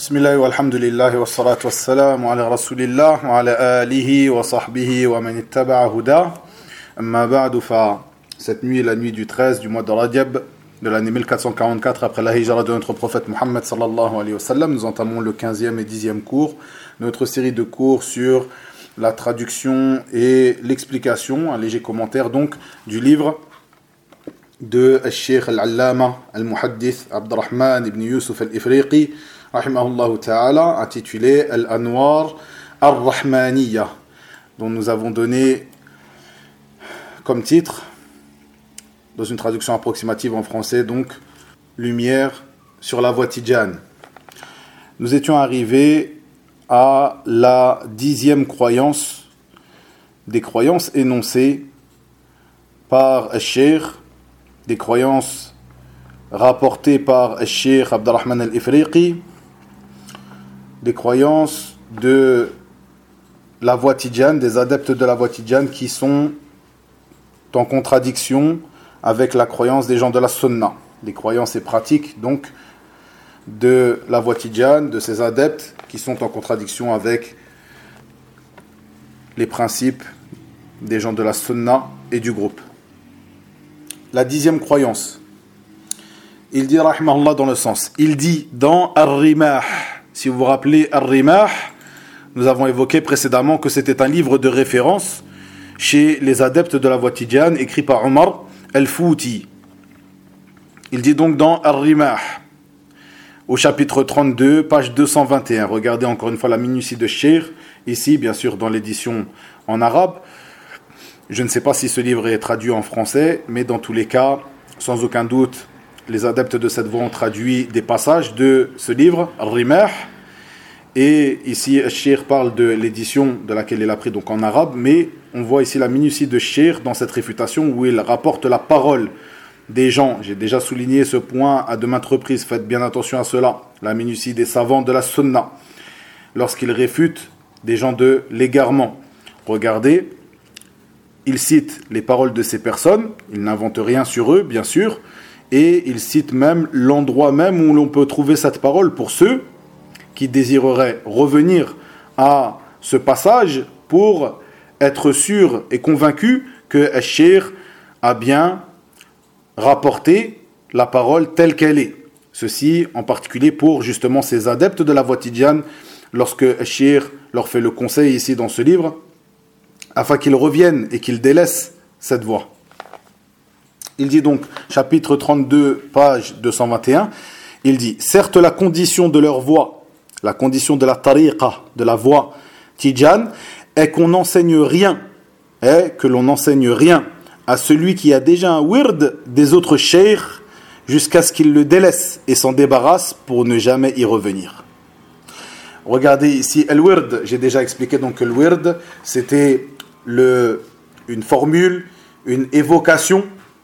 Bismillah wa alhamdulillah wa salatu wa salam ala rasulillah wa ala alihi wa sahbihi wa man ittaba'a huda. Amma ba'du fa cette nuit est la nuit du 13 du mois de Rajab de l'année 1444 après la hijra de notre prophète Muhammad sallallahu alayhi wa sallam. Nous entamons le 15e et 10e cours, notre série de cours sur la traduction et l'explication, un léger commentaire donc du livre de Cheikh al-Allama al-Muhaddith Abdurrahman ibn Yusuf al-Ifriqi rahimahullah ta'ala, intitulé Al-Anwar al-Rahmaniyya, dont nous avons donné comme titre, dans une traduction approximative en français, donc Lumière sur la voie Tidjane. Nous étions arrivés à la 10e croyance des croyances énoncées par Al-Cheikh, des croyances rapportées par Al-Cheikh Abdurrahman al-Ifriqi, des croyances de la voie Tidjane, des adeptes de la voie Tidjane qui sont en contradiction avec la croyance des gens de la Sunna, des croyances et pratiques donc de la voie Tidjane, de ces adeptes qui sont en contradiction avec les principes des gens de la Sunna et du groupe. La 10e croyance, il dit rahimahullah dans le sens, il dit dans Ar-Rimah, si vous vous rappelez Ar-Rimah, nous avons évoqué précédemment que c'était un livre de référence chez les adeptes de la voie Tidjane, écrit par Omar al-Fouti. Il dit donc dans Ar-Rimah, au chapitre 32, page 221. Regardez encore une fois la minutie de Cheikh, ici bien sûr dans l'édition en arabe. Je ne sais pas si ce livre est traduit en français, mais dans tous les cas, sans aucun doute, les adeptes de cette voie ont traduit des passages de ce livre, Ar-Rimah. Et ici, Cheikh parle de l'édition de laquelle il a pris donc en arabe, mais on voit ici la minutie de Cheikh dans cette réfutation où il rapporte la parole des gens. J'ai déjà souligné ce point à de maintes reprises, faites bien attention à cela. La minutie des savants de la Sunna, lorsqu'ils réfutent des gens de l'égarement. Regardez, il cite les paroles de ces personnes, il n'invente rien sur eux, bien sûr, et il cite même l'endroit même où l'on peut trouver cette parole pour ceux qui désireraient revenir à ce passage pour être sûr et convaincu que Al-Cheikh a bien rapporté la parole telle qu'elle est. Ceci en particulier pour justement ces adeptes de la voie Tidjane, lorsque Al-Cheikh leur fait le conseil ici dans ce livre, afin qu'ils reviennent et qu'ils délaissent cette voie. Il dit donc, chapitre 32, page 221, il dit, certes la condition de leur voie, la condition de la tariqa, de la voie Tidjane, est qu'on n'enseigne rien, est que l'on n'enseigne rien à celui qui a déjà un wird des autres cheikhs jusqu'à ce qu'il le délaisse et s'en débarrasse pour ne jamais y revenir. Regardez ici, el wird, j'ai déjà expliqué donc que le wird, c'était une formule, une évocation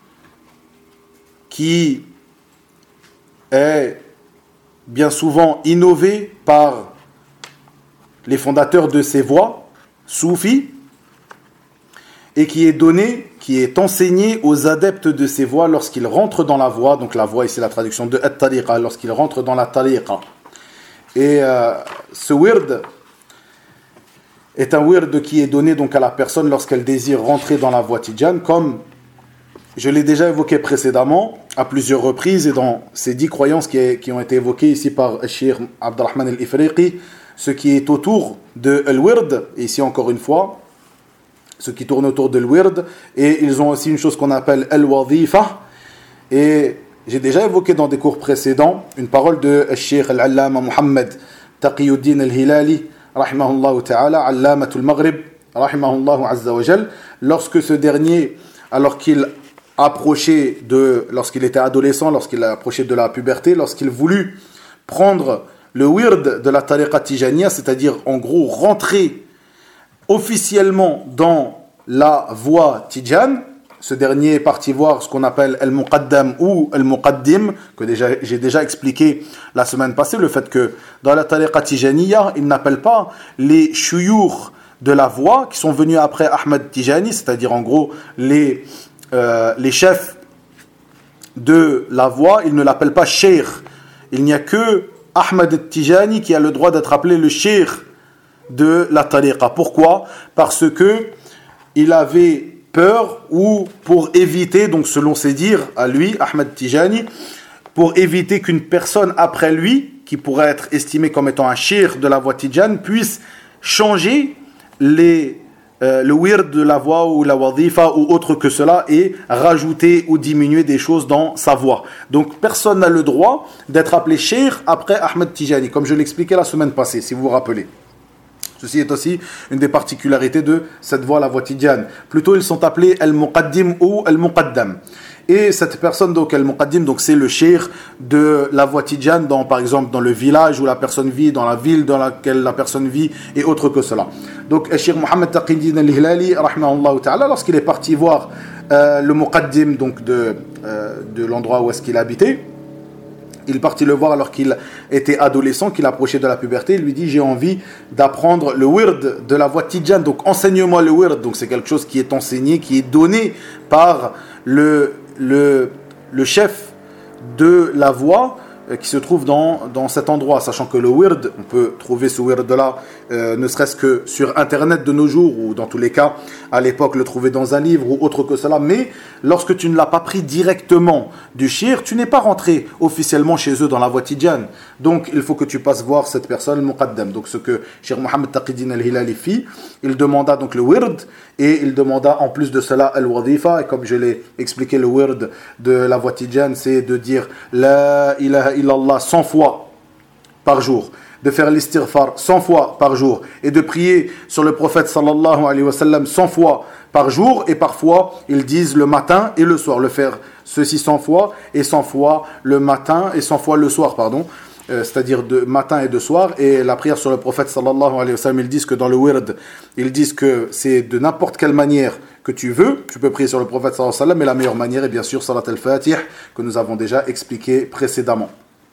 qui est bien souvent innovée par les fondateurs de ces voies, soufis, et qui est donnée, qui est enseignée aux adeptes de ces voies lorsqu'ils rentrent dans la voie. Donc la voie, ici la traduction de at-tariqa, lorsqu'ils rentrent dans la tariqa. Et ce wird est un wird qui est donné donc à la personne lorsqu'elle désire rentrer dans la voie Tidjane, comme je l'ai déjà évoqué précédemment à plusieurs reprises et dans ces 10 croyances qui ont été évoquées ici par Cheikh Abdurrahman al-Ifriqi, ce qui est autour de al-wird, et ici encore une fois, ce qui tourne autour de al-wird, et ils ont aussi une chose qu'on appelle al-wadhifa, et j'ai déjà évoqué dans des cours précédents une parole de Cheikh al-Allama Muhammad Taqiyuddin al-Hilali rahimahullah ta'ala, allamatul maghrib rahimahullah azza wa jal, lorsque ce dernier, alors qu'il lorsqu'il était adolescent, lorsqu'il approchait de la puberté, lorsqu'il voulut prendre le wird de la tariqa Tijaniya, c'est-à-dire en gros rentrer officiellement dans la voie Tidjane, ce dernier est parti voir ce qu'on appelle al-muqaddam ou al-muqaddim, que j'ai déjà expliqué la semaine passée, le fait que dans la tariqa Tijaniya, il n'appelle pas les shuyukh de la voie qui sont venus après Ahmad Tijani, c'est-à-dire en gros les chefs de la voie, ils ne l'appellent pas cheikh. Il n'y a que Ahmed al-Tijani qui a le droit d'être appelé le cheikh de la tariqa. Pourquoi? Parce que il avait peur, ou pour éviter, donc selon ses dires à lui, Ahmed Tijani, pour éviter qu'une personne après lui, qui pourrait être estimée comme étant un cheikh de la voie Tijan, puisse changer le wird de la voix ou la wadifa ou autre que cela et rajouter ou diminuer des choses dans sa voix. Donc personne n'a le droit d'être appelé cheikh après Ahmed Tijani, comme je l'expliquais la semaine passée, si vous vous rappelez. Ceci est aussi une des particularités de cette voie, la voie Tijan. Plutôt, ils sont appelés al-muqaddim ou al-muqaddam. Et cette personne, donc al-muqaddim, donc c'est le cheikh de la voie Tijan, par exemple dans le village où la personne vit, dans la ville dans laquelle la personne vit, et autre que cela. Donc, Cheikh Mohammed Taqiyuddin al-Hilali, rahmahullah ta'ala, lorsqu'il est parti voir le muqaddim donc de l'endroit où est-ce qu'il habitait, il partit le voir alors qu'il était adolescent, qu'il approchait de la puberté. Il lui dit: j'ai envie d'apprendre le wird de la voie Tijan. Donc enseigne-moi le wird. Donc c'est quelque chose qui est enseigné, qui est donné par le chef de la voie qui se trouve dans cet endroit, sachant que le wird, on peut trouver ce wird là ne serait-ce que sur internet de nos jours, ou dans tous les cas à l'époque le trouver dans un livre ou autre que cela. Mais lorsque tu ne l'as pas pris directement du shir, tu n'es pas rentré officiellement chez eux dans la voie Tijan. Donc il faut que tu passes voir cette personne, muqaddam. Donc ce que Cheikh Mohammed Taqiyuddin al-Hilali fit, il demanda donc le wird, et il demanda en plus de cela al-wadifa. Et comme je l'ai expliqué, le wird de la voie Tijan, c'est de dire la ilaha illallah 100 fois par jour, de faire l'istighfar 100 fois par jour, et de prier sur le prophète sallallahu alayhi wa sallam 100 fois par jour. Et parfois ils disent le matin et le soir, le faire ceci 100 fois, et 100 fois le matin et 100 fois le soir, c'est-à-dire de matin et de soir. Et la prière sur le prophète sallallahu alayhi wa sallam, ils disent que dans le wird, ils disent que c'est de n'importe quelle manière que tu veux, tu peux prier sur le prophète sallallahu alayhi wa sallam, mais la meilleure manière est bien sûr salat al-fatih, que nous avons déjà expliqué précédemment.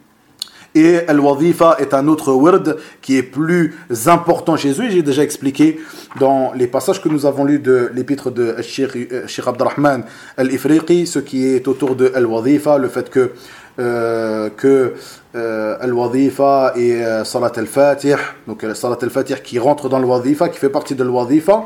Et al-wadifa est un autre wird qui est plus important chez eux. J'ai déjà expliqué dans les passages que nous avons lus de l'épître de Cheikh Abdurrahman al-Ifriqi, ce qui est autour de al-wadifa, le fait que al-wadifa et salat al-fatih, donc salat al-fatih qui rentre dans al-wadifa, qui fait partie de al-wadifa,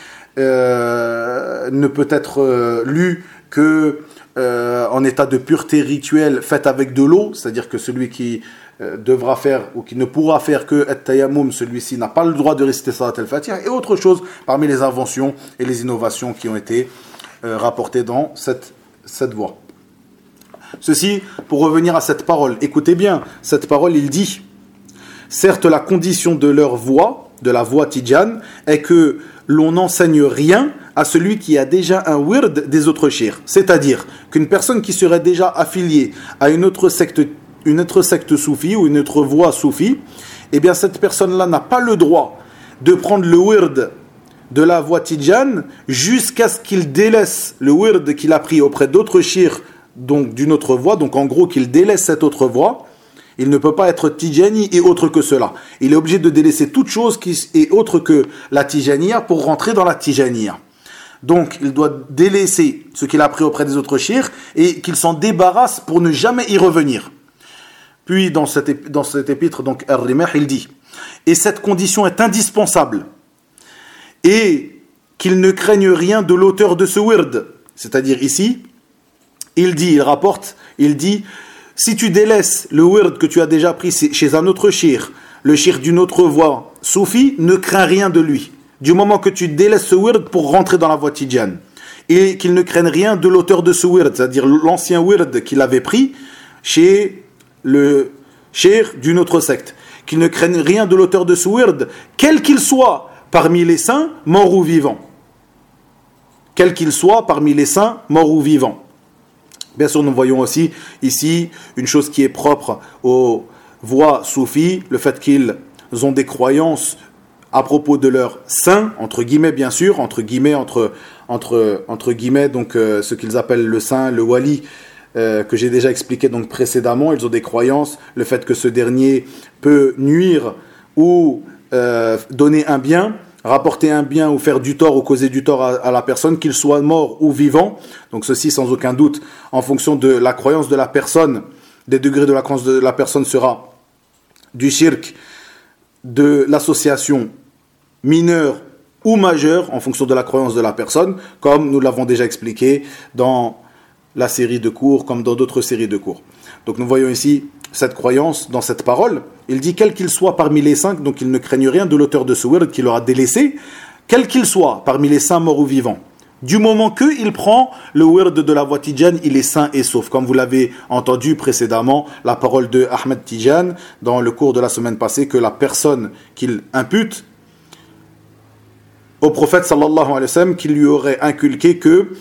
ne peut être lu que en état de pureté rituelle faite avec de l'eau, c'est-à-dire que celui qui devra faire ou qui ne pourra faire que at-tayammum, celui-ci n'a pas le droit de réciter salat al-fatih, et autre chose parmi les inventions et les innovations qui ont été rapportées dans cette voie. Ceci pour revenir à cette parole. Écoutez bien, cette parole, il dit: certes, la condition de leur voie, de la voie Tijan, est que l'on n'enseigne rien à celui qui a déjà un wird des autres sheikhs. C'est-à-dire qu'une personne qui serait déjà affiliée à une autre secte soufie ou une autre voie soufie, eh bien cette personne-là n'a pas le droit de prendre le wird de la voie Tijan jusqu'à ce qu'il délaisse le wird qu'il a pris auprès d'autres sheikhs, donc d'une autre voie, donc en gros qu'il délaisse cette autre voie. Il ne peut pas être Tijani et autre que cela. Il est obligé de délaisser toute chose qui est autre que la Tijaniya pour rentrer dans la Tijaniya. Donc il doit délaisser ce qu'il a pris auprès des autres sheikhs et qu'il s'en débarrasse pour ne jamais y revenir. Puis dans cet épître, donc Ar-Rimah, il dit: et cette condition est indispensable, et qu'il ne craigne rien de l'auteur de ce wird. C'est-à-dire ici, il dit, si tu délaisses le wird que tu as déjà pris chez un autre cheikh, le cheikh d'une autre voie soufi, ne crains rien de lui. Du moment que tu délaisses ce wird pour rentrer dans la voie Tijan. Et qu'il ne craigne rien de l'auteur de ce wird, c'est-à-dire l'ancien wird qu'il avait pris chez le cheikh d'une autre secte. Qu'il ne craigne rien de l'auteur de ce wird, quel qu'il soit parmi les saints, morts ou vivants. Quel qu'il soit parmi les saints, morts ou vivants. Bien sûr, nous voyons aussi ici une chose qui est propre aux voies soufis, le fait qu'ils ont des croyances à propos de leurs saints, entre guillemets bien sûr, entre guillemets, donc ce qu'ils appellent le saint, le wali, que j'ai déjà expliqué donc précédemment. Ils ont des croyances, le fait que ce dernier peut nuire ou donner un bien, rapporter un bien ou faire du tort ou causer du tort à la personne, qu'il soit mort ou vivant. Donc ceci sans aucun doute en fonction de la croyance de la personne, des degrés de la croyance de la personne sera du shirk, de l'association mineure ou majeure en fonction de la croyance de la personne, comme nous l'avons déjà expliqué dans la série de cours, comme dans d'autres séries de cours. Donc nous voyons ici cette croyance dans cette parole. Il dit quel qu'il soit parmi les 5, donc il ne craigne rien de l'auteur de ce wird qui l'aura délaissé, quel qu'il soit parmi les saints morts ou vivants. Du moment qu'il prend le wird de la voie Tidjane, il est sain et sauf. Comme vous l'avez entendu précédemment, la parole de Ahmed Tidjane dans le cours de la semaine passée, que la personne qu'il impute au prophète sallallahu alayhi wa sallam, qu'il lui aurait inculqué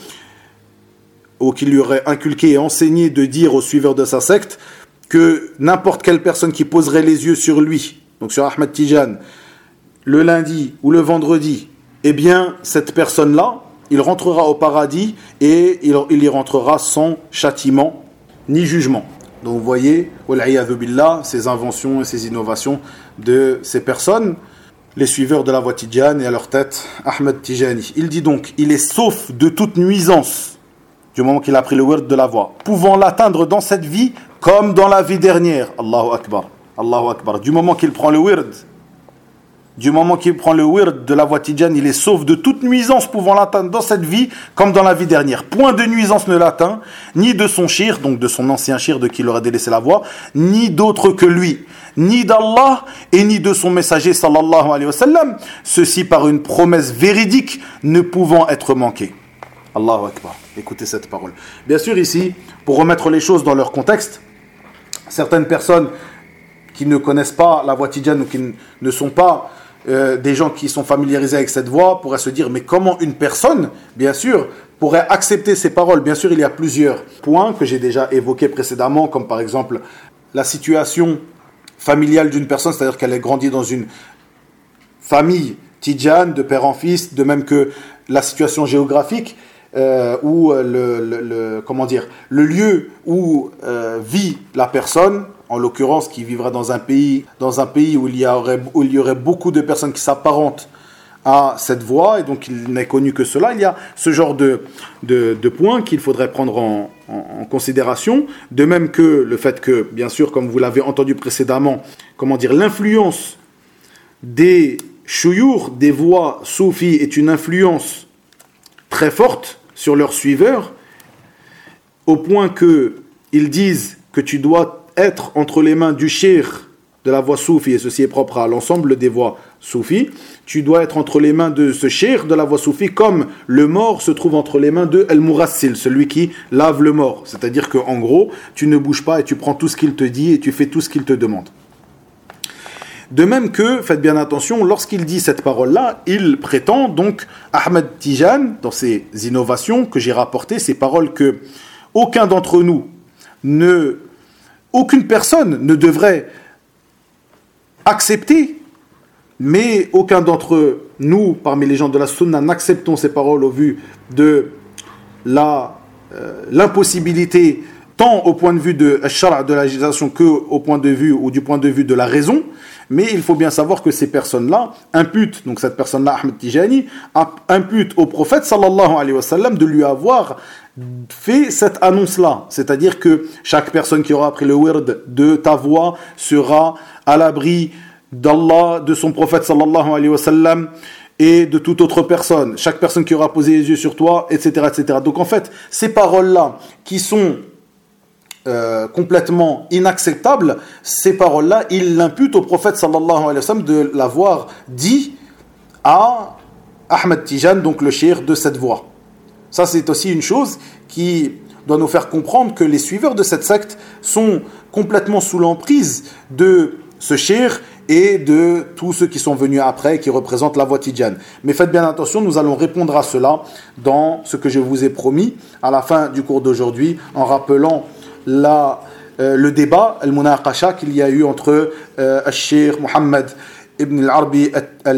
et enseigné de dire aux suiveurs de sa secte que n'importe quelle personne qui poserait les yeux sur lui, donc sur Ahmed Tidjane, le lundi ou le vendredi, eh bien cette personne-là, il rentrera au paradis et il y rentrera sans châtiment ni jugement. Donc vous voyez, wal'iyadhu billah, ces inventions et ces innovations de ces personnes, les suiveurs de la voie Tidjane et à leur tête Ahmed Tijani. Il dit donc, il est sauf de toute nuisance du moment qu'il a pris le wird de la voie, pouvant l'atteindre dans cette vie comme dans la vie dernière. Allahu Akbar, Allahu Akbar. Du moment qu'il prend le wird, de la voie Tidjane, il est sauf de toute nuisance pouvant l'atteindre dans cette vie comme dans la vie dernière. Point de nuisance ne l'atteint, ni de son shir, donc de son ancien shir de qui il aurait délaissé la voie, ni d'autre que lui, ni d'Allah et ni de son messager sallallahu alayhi wa sallam, ceci par une promesse véridique ne pouvant être manquée. Allahu Akbar. Écoutez cette parole. Bien sûr ici, pour remettre les choses dans leur contexte, certaines personnes qui ne connaissent pas la voie Tidjane ou qui ne sont pas des gens qui sont familiarisés avec cette voie pourraient se dire mais comment une personne, bien sûr, pourrait accepter ces paroles. Bien sûr, il y a plusieurs points que j'ai déjà évoqués précédemment, comme par exemple la situation familiale d'une personne, c'est-à-dire qu'elle ait grandi dans une famille Tidjane, de père en fils, de même que la situation géographique où le lieu où vit la personne, en l'occurrence qui vivrait dans un pays où il y aurait beaucoup de personnes qui s'apparentent à cette voie, et donc il n'est connu que cela. Il y a ce genre de points qu'il faudrait prendre en considération, de même que le fait que, bien sûr, comme vous l'avez entendu précédemment, l'influence des chouyours, des voies soufis est une influence très forte sur leurs suiveurs, au point qu'ils disent que tu dois être entre les mains du cheikh de la voie soufi, et ceci est propre à l'ensemble des voies soufis, tu dois être entre les mains de ce cheikh de la voie soufi comme le mort se trouve entre les mains de El-Mourassil, celui qui lave le mort. C'est-à-dire qu'en gros, tu ne bouges pas et tu prends tout ce qu'il te dit et tu fais tout ce qu'il te demande. De même que, faites bien attention, lorsqu'il dit cette parole-là, il prétend donc, Ahmed Tidjane, dans ses innovations que j'ai rapportées, ces paroles que aucun d'entre nous, aucune personne ne devrait accepter, mais aucun d'entre nous, parmi les gens de la Sunna, n'acceptons ces paroles au vu de l'impossibilité, tant au point de vue de Shara, de la législation, que au point de vue ou du point de vue de la raison. Mais il faut bien savoir que ces personnes-là imputent, donc cette personne-là, Ahmed Tijani, impute au prophète sallallahu alayhi wa sallam de lui avoir fait cette annonce-là. C'est-à-dire que chaque personne qui aura appris le wird de ta voix sera à l'abri d'Allah, de son prophète sallallahu alayhi wa sallam et de toute autre personne. Chaque personne qui aura posé les yeux sur toi, etc., etc. Donc en fait, ces paroles-là qui sont complètement inacceptable, ces paroles-là, il l'impute au prophète sallallahu alayhi wa sallam de l'avoir dit à Ahmed Tidjane, donc le cheikh de cette voie. Ça, c'est aussi une chose qui doit nous faire comprendre que les suiveurs de cette secte sont complètement sous l'emprise de ce cheikh et de tous ceux qui sont venus après, qui représentent la voie Tidjane. Mais faites bien attention, nous allons répondre à cela dans ce que je vous ai promis à la fin du cours d'aujourd'hui, en rappelant le débat, al-munaqasha qu'il y a eu entre al-Cheikh Mohammed ibn al-Arbi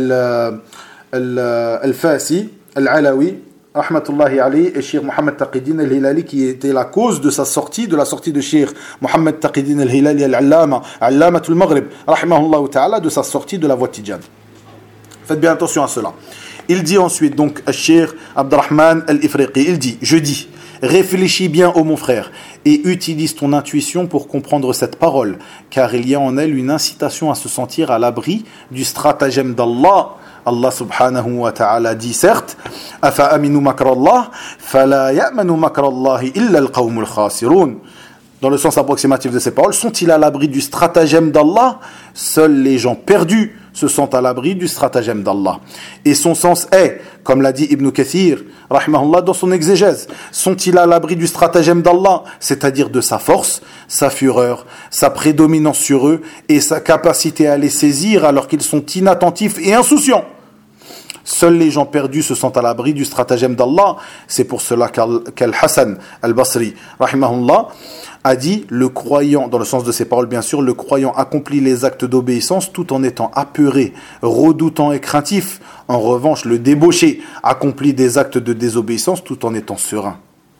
al-Fasi, al-Alawi, rahmatullahi alayhi, et Cheikh Mohammed Taqi-Din al-Hilali, qui était la cause de sa sortie, de la sortie de Cheikh Mohammed Taqi-Din al-Hilali al-Allamatul Maghrib, rahimahullah ta'ala, de sa sortie de la voie Tidjane. Faites bien attention à cela. Il dit ensuite, donc, al-Cheikh Abdurrahman al-Ifriqi, il dit, je dis, réfléchis bien, ô mon frère, et utilise ton intuition pour comprendre cette parole, car il y a en elle une incitation à se sentir à l'abri du stratagème d'Allah. Allah subhanahu wa ta'ala dit certes, afa aminu makrallah, fala ya'manu makrallahi illa al-qawmul khasirun. Dans le sens approximatif de ces paroles, sont-ils à l'abri du stratagème d'Allah? Seuls les gens perdus se sentent à l'abri du stratagème d'Allah. Et son sens est, comme l'a dit Ibn Kathir, rahimahullah, dans son exégèse, sont-ils à l'abri du stratagème d'Allah, c'est-à-dire de sa force, sa fureur, sa prédominance sur eux et sa capacité à les saisir alors qu'ils sont inattentifs et insouciants. Seuls les gens perdus se sentent à l'abri du stratagème d'Allah. C'est pour cela qu'Al-Hassan al-Basri, rahimahullah, a dit, le croyant, dans le sens de ses paroles bien sûr, le croyant accomplit les actes d'obéissance tout en étant apeuré, redoutant et craintif. En revanche, le débauché accomplit des actes de désobéissance tout en étant serein.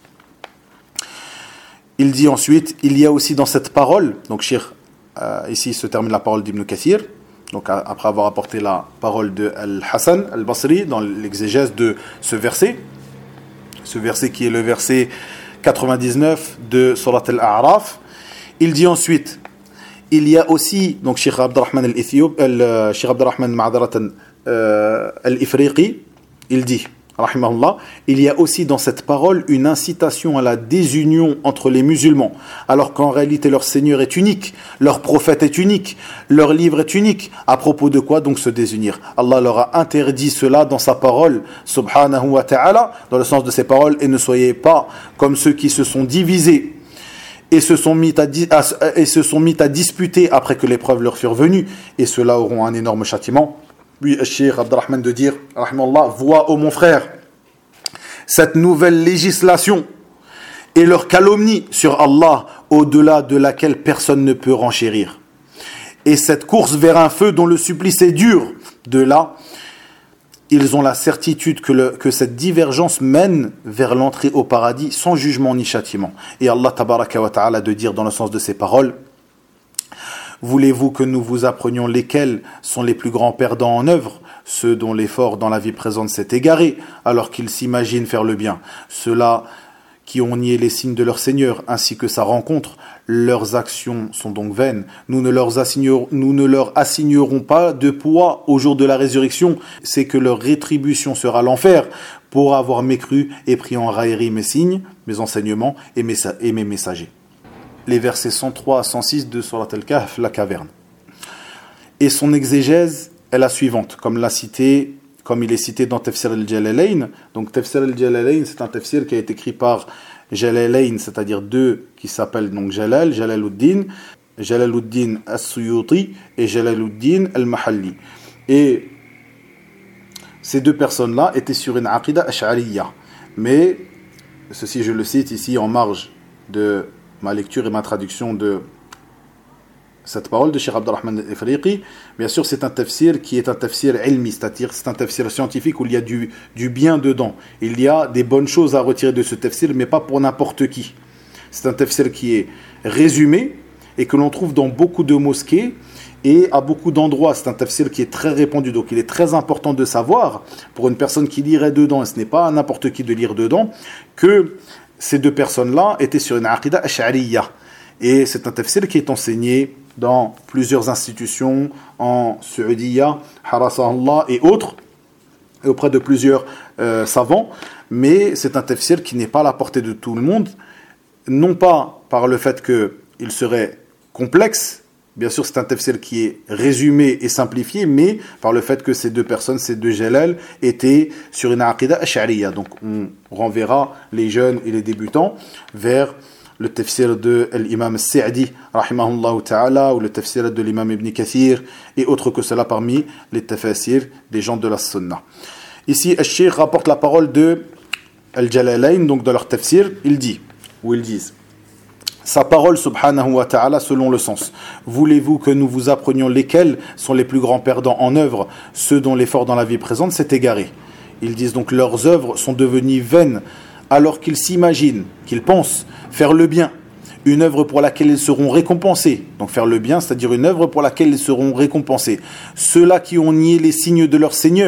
Il dit ensuite, il y a aussi dans cette parole, donc ici se termine la parole d'Ibn Kathir, donc après avoir apporté la parole de Al-Hassan al-Basri dans l'exégèse de ce verset qui est le verset 99 de Surat Al-A'raf, il dit ensuite, il y a aussi, donc Cheikh Abdurrahman al-Ifriqi, il dit, rahimahullah, il y a aussi dans cette parole une incitation à la désunion entre les musulmans, alors qu'en réalité leur Seigneur est unique, leur prophète est unique, leur livre est unique. À propos de quoi donc se désunir? Allah leur a interdit cela dans sa parole, subhanahu wa ta'ala, dans le sens de ces paroles, et ne soyez pas comme ceux qui se sont divisés et se sont mis à disputer après que les preuves leur furent venues, et ceux-là auront un énorme châtiment. Puis Cheikh Abdurrahman de dire, rahimahullah, vois, ô mon frère, cette nouvelle législation et leur calomnie sur Allah, au-delà de laquelle personne ne peut renchérir. Et cette course vers un feu dont le supplice est dur, de là, ils ont la certitude que cette divergence mène vers l'entrée au paradis sans jugement ni châtiment. Et Allah tabaraka wa ta'ala de dire dans le sens de ces paroles, voulez-vous que nous vous apprenions lesquels sont les plus grands perdants en œuvre? Ceux dont l'effort dans la vie présente s'est égaré, alors qu'ils s'imaginent faire le bien. Ceux-là qui ont nié les signes de leur Seigneur, ainsi que sa rencontre, leurs actions sont donc vaines. Nous ne leur assignerons pas de poids au jour de la résurrection, c'est que leur rétribution sera l'enfer, pour avoir mécru et pris en raillerie mes signes, mes enseignements et mes messagers. Les versets 103 à 106 de Surat Al-Kahf, la caverne. Et son exégèse est la suivante, comme il est cité dans Tafsir al-Jalalayn. Donc Tafsir al-Jalalayn, c'est un tafsir qui a été écrit par Jalalayn, c'est-à-dire deux qui s'appellent donc Jalaluddin as-Suyuti et Jalaluddin al-Mahalli. Et ces deux personnes-là étaient sur une aqida ash'ariyya. Mais, ceci je le cite ici en marge de ma lecture et ma traduction de cette parole de Cheikh Abdurrahman al-Ifriqi, bien sûr c'est un tafsir qui est un tafsir ilmi, c'est-à-dire c'est un tafsir scientifique où il y a du bien dedans. Il y a des bonnes choses à retirer de ce tafsir, mais pas pour n'importe qui. C'est un tafsir qui est résumé et que l'on trouve dans beaucoup de mosquées et à beaucoup d'endroits. C'est un tafsir qui est très répandu, donc il est très important de savoir, pour une personne qui lirait dedans, et ce n'est pas à n'importe qui de lire dedans, que ces deux personnes-là étaient sur une aqida ash'ariyya. Et c'est un tafsir qui est enseigné dans plusieurs institutions en Saoudia, Harasahullah et autres, et auprès de plusieurs savants. Mais c'est un tafsir qui n'est pas à la portée de tout le monde, non pas par le fait qu'il serait complexe, bien sûr c'est un tafsir qui est résumé et simplifié, mais par le fait que ces deux personnes, ces deux jalal, étaient sur une aqida ash'ariyya. Donc on renverra les jeunes et les débutants vers le tafsir de l'imam Sa'di, rahimahullah ta'ala, ou le tafsir de l'imam Ibn Kathir, et autres que cela parmi les tafsirs des gens de la sunna. Ici, Al-Shaykh rapporte la parole de Al-Jalalayn, donc dans leur tafsir, ils disent, sa parole, subhanahu wa ta'ala, selon le sens. Voulez-vous que nous vous apprenions lesquels sont les plus grands perdants en œuvre, ceux dont l'effort dans la vie présente s'est égaré? Ils disent donc, leurs œuvres sont devenues vaines, alors qu'ils s'imaginent, qu'ils pensent faire le bien, une œuvre pour laquelle ils seront récompensés. Donc faire le bien, c'est-à-dire une œuvre pour laquelle ils seront récompensés. Ceux-là qui ont nié les signes de leur Seigneur,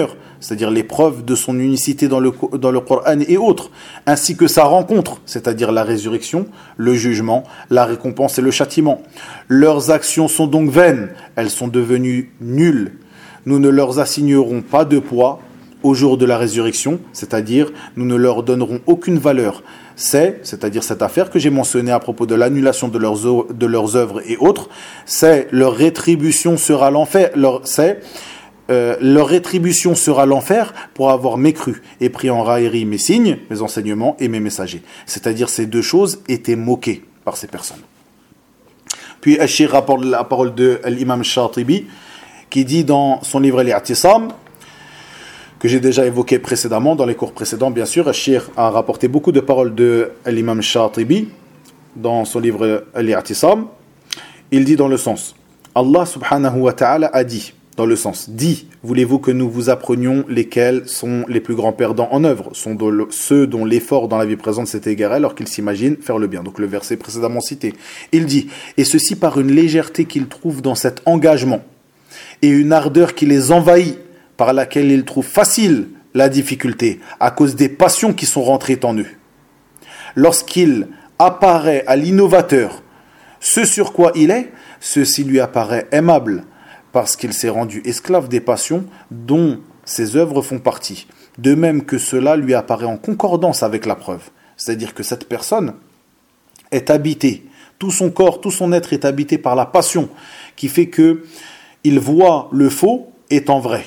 c'est-à-dire les preuves de son unicité dans le Coran et autres, ainsi que sa rencontre, c'est-à-dire la résurrection, le jugement, la récompense et le châtiment. Leurs actions sont donc vaines, elles sont devenues nulles. Nous ne leur assignerons pas de poids au jour de la résurrection, c'est-à-dire nous ne leur donnerons aucune valeur. C'est-à-dire cette affaire que j'ai mentionnée à propos de l'annulation de leurs œuvres et autres, c'est leur rétribution sera l'enfer, leur rétribution sera l'enfer pour avoir mécru et pris en raillerie mes signes, mes enseignements et mes messagers. C'est-à-dire ces deux choses étaient moquées par ces personnes. Puis Al-Shir rapporte la parole de l'imam Shatibi qui dit dans son livre Al-I'tisam, que j'ai déjà évoqué précédemment, dans les cours précédents bien sûr. Al-Shir a rapporté beaucoup de paroles de l'imam Shatibi dans son livre Al-I'tisam. Il dit dans le sens, Allah subhanahu wa ta'ala a dit, dans le sens, dit, voulez-vous que nous vous apprenions lesquels sont les plus grands perdants en œuvre, sont ceux dont l'effort dans la vie présente s'est égaré alors qu'ils s'imaginent faire le bien. Donc le verset précédemment cité. Il dit, et ceci par une légèreté qu'ils trouvent dans cet engagement et une ardeur qui les envahit, par laquelle ils trouvent facile la difficulté à cause des passions qui sont rentrées en eux. Lorsqu'il apparaît à l'innovateur ce sur quoi il est, ceci lui apparaît aimable parce qu'il s'est rendu esclave des passions dont ses œuvres font partie. De même que cela lui apparaît en concordance avec la preuve. C'est-à-dire que cette personne est habitée, tout son corps, tout son être est habité par la passion qui fait que il voit le faux étant vrai.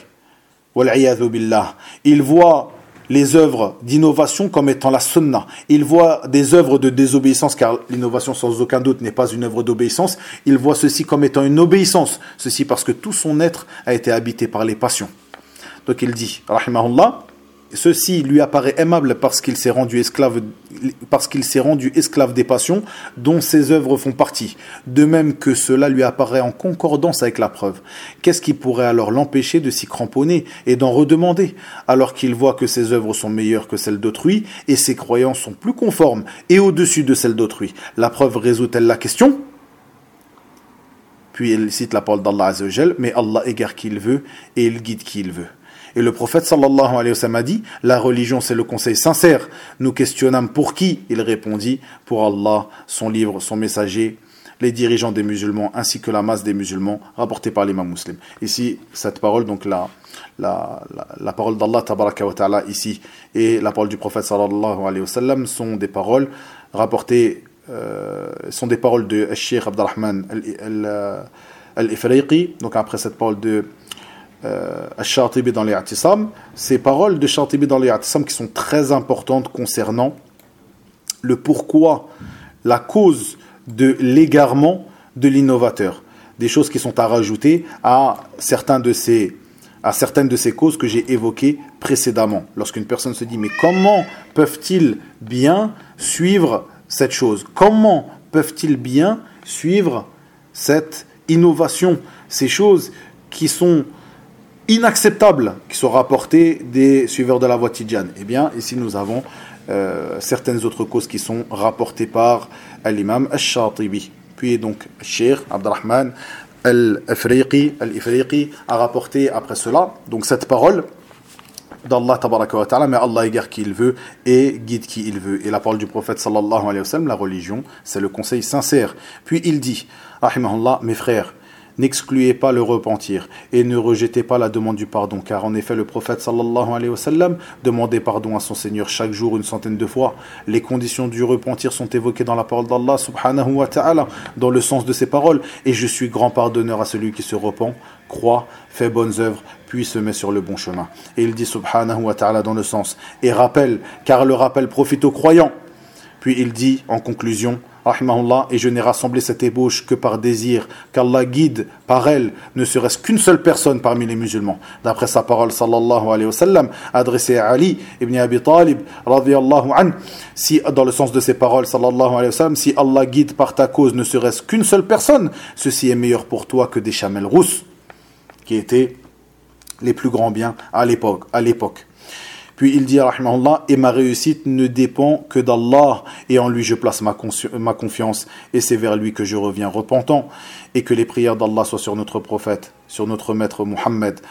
Il voit les œuvres d'innovation comme étant la sunna. Il voit des œuvres de désobéissance, car l'innovation sans aucun doute n'est pas une œuvre d'obéissance. Il voit ceci comme étant une obéissance. Ceci parce que tout son être a été habité par les passions. Donc il dit, rahimahullah, ceci lui apparaît aimable parce qu'il s'est rendu esclave des passions dont ses œuvres font partie, de même que cela lui apparaît en concordance avec la preuve. Qu'est-ce qui pourrait alors l'empêcher de s'y cramponner et d'en redemander, alors qu'il voit que ses œuvres sont meilleures que celles d'autrui et ses croyances sont plus conformes et au-dessus de celles d'autrui? La preuve résout-elle la question? Puis il cite la parole d'Allah Azza wa Jal, mais Allah égare qui il veut et il guide qui il veut. Et le prophète sallallahu alayhi wa sallam a dit, la religion c'est le conseil sincère. Nous questionnâmes pour qui? Il répondit, pour Allah, son livre, son messager, les dirigeants des musulmans ainsi que la masse des musulmans, rapporté par l'imam Muslim. Ici, cette parole, donc la parole d'Allah tabaraka wa ta'ala ici et la parole du prophète sallallahu alayhi wa sallam sont des paroles rapportées, sont des paroles de Cheikh Abdurrahman al-Ifriqi. Donc après cette parole de Al-Shatibi dans les I'tisam, ces paroles de Shatibi dans les I'tisam qui sont très importantes concernant le pourquoi, la cause de l'égarement de l'innovateur. Des choses qui sont à rajouter à certaines de ces causes que j'ai évoquées précédemment. Lorsqu'une personne se dit, mais comment peuvent-ils bien suivre cette chose? Comment peuvent-ils bien suivre cette innovation? Ces choses qui sont inacceptables, qui sont rapportées des suiveurs de la voie tidjane. Eh bien, ici nous avons certaines autres causes qui sont rapportées par l'imam Al-Shatibi. Puis donc, Cheikh Abdurrahman al-Ifriqi a rapporté après cela donc cette parole d'Allah tabaraka wa ta'ala, mais Allah égare qui il veut et guide qui il veut. Et la parole du prophète sallallahu alayhi wa sallam, la religion, c'est le conseil sincère. Puis il dit, rahimahullah, mes frères, n'excluez pas le repentir et ne rejetez pas la demande du pardon, car en effet le prophète sallallahu alayhi wa sallam demandait pardon à son Seigneur chaque jour 100 de fois. Les conditions du repentir sont évoquées dans la parole d'Allah subhanahu wa ta'ala, dans le sens de ces paroles. Et je suis grand pardonneur à celui qui se repent, croit, fait bonnes œuvres, puis se met sur le bon chemin. Et il dit subhanahu wa ta'ala dans le sens, et rappelle, car le rappel profite aux croyants. Puis il dit en conclusion, rahimahullah, et je n'ai rassemblé cette ébauche que par désir qu'Allah guide par elle ne serait-ce qu'une seule personne parmi les musulmans. D'après sa parole sallallahu alayhi wa sallam adressée à Ali ibn Abi Talib radiyallahu anhu, si dans le sens de ces paroles sallallahu alayhi wa sallam, si Allah guide par ta cause ne serait-ce qu'une seule personne, ceci est meilleur pour toi que des chamelles rousses qui étaient les plus grands biens à l'époque. Puis il dit, rahimahullah, et ma réussite ne dépend que d'Allah, et en lui je place ma confiance, et c'est vers lui que je reviens repentant, et que les prières d'Allah soient sur notre prophète, sur notre maître Muhammad,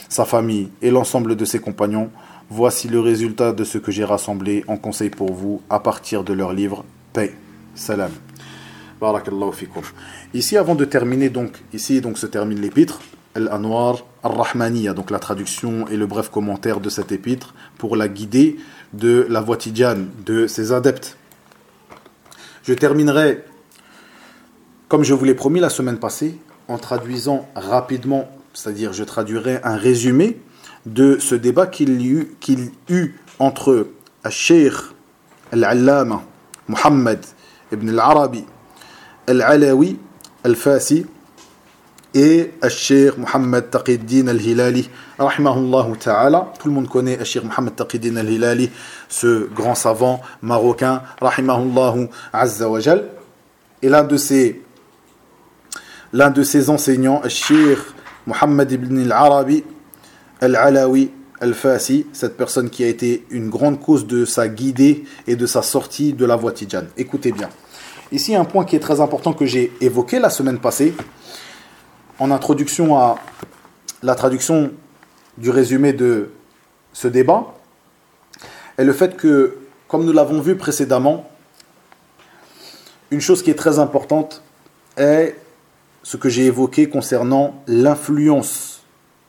sa famille et l'ensemble de ses compagnons. Voici le résultat de ce que j'ai rassemblé en conseil pour vous à partir de leur livre Paix. Salam. Barakallahu fikum. Ici, avant de terminer, donc se termine l'épître, Al-Anwar Ar-Rahmaniya, donc la traduction et le bref commentaire de cette épître pour la guider de la voie tidjane, de ses adeptes. Je terminerai, comme je vous l'ai promis la semaine passée, en traduisant rapidement, c'est-à-dire je traduirai un résumé de ce débat qu'il y eut entre Al-Cheikh Al-Allama Muhammad ibn al-Arabi Al-Alawi Al-Fasi et Al-Cheikh Muhammad Taqi-d-Din Al-Hilali rahimahullah ta'ala. Tout le monde connaît Al-Cheikh Muhammad Taqi-d-Din Al-Hilali, ce grand savant marocain rahimahullah azza wa jal. Et l'un de ses enseignants, Al-Cheikh Muhammad ibn al-Arabi Al-Alawi Al-Fasi, cette personne qui a été une grande cause de sa guidée et de sa sortie de la voie tidjane. Écoutez bien. Ici, un point qui est très important que j'ai évoqué la semaine passée, en introduction à la traduction du résumé de ce débat, est le fait que, comme nous l'avons vu précédemment, une chose qui est très importante est ce que j'ai évoqué concernant l'influence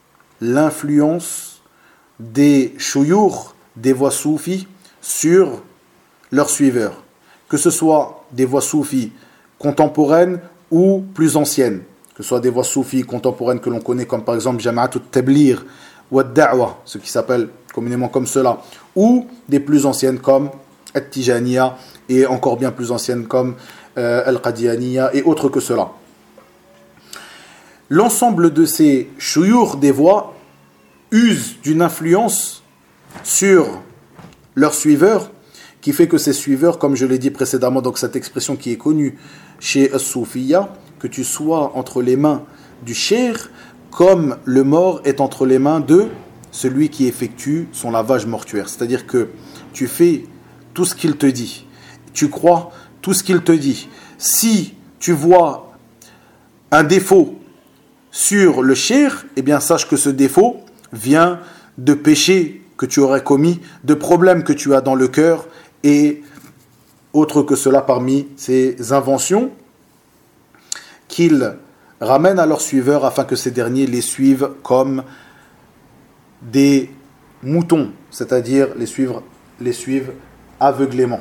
des chouyours, des voies soufis sur leurs suiveurs, que ce soit des voies soufis contemporaines ou plus anciennes, que ce soit des voies soufis contemporaines que l'on connaît comme par exemple Jama'at al-Tablir ou al-Da'wa, ce qui s'appelle communément comme cela, ou des plus anciennes comme Al-Tijaniya et encore bien plus anciennes comme Al-Qadianiya et autres que cela. L'ensemble de ces chouyours des voies usent d'une influence sur leurs suiveurs qui fait que ces suiveurs, comme je l'ai dit précédemment, donc cette expression qui est connue chez As-Soufiyya, que tu sois entre les mains du cheikh comme le mort est entre les mains de celui qui effectue son lavage mortuaire. C'est-à-dire que tu fais tout ce qu'il te dit, tu crois tout ce qu'il te dit. Si tu vois un défaut sur le cheikh, eh bien sache que ce défaut vient de péchés que tu aurais commis, de problèmes que tu as dans le cœur et autre que cela parmi ces inventions qu'ils ramènent à leurs suiveurs afin que ces derniers les suivent comme des moutons, c'est-à-dire les suivent aveuglément.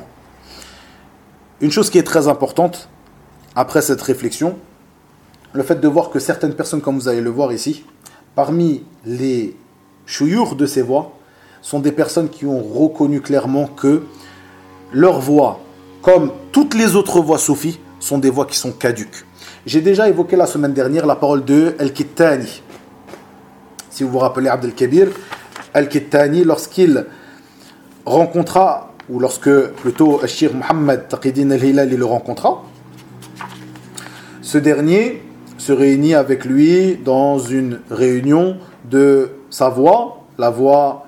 Une chose qui est très importante après cette réflexion, le fait de voir que certaines personnes, comme vous allez le voir ici, parmi les chouyours de ces voies, sont des personnes qui ont reconnu clairement que leurs voies, comme toutes les autres voies soufis, sont des voies qui sont caduques. J'ai déjà évoqué la semaine dernière la parole de Al-Kittani. Si vous vous rappelez Abd al-Kabir, Al-Kittani, lorsqu'il rencontra, ou lorsque plutôt Cheikh Muhammad Taqi-d-Din Al-Hilali le rencontra, ce dernier se réunit avec lui dans une réunion de sa voie, la voie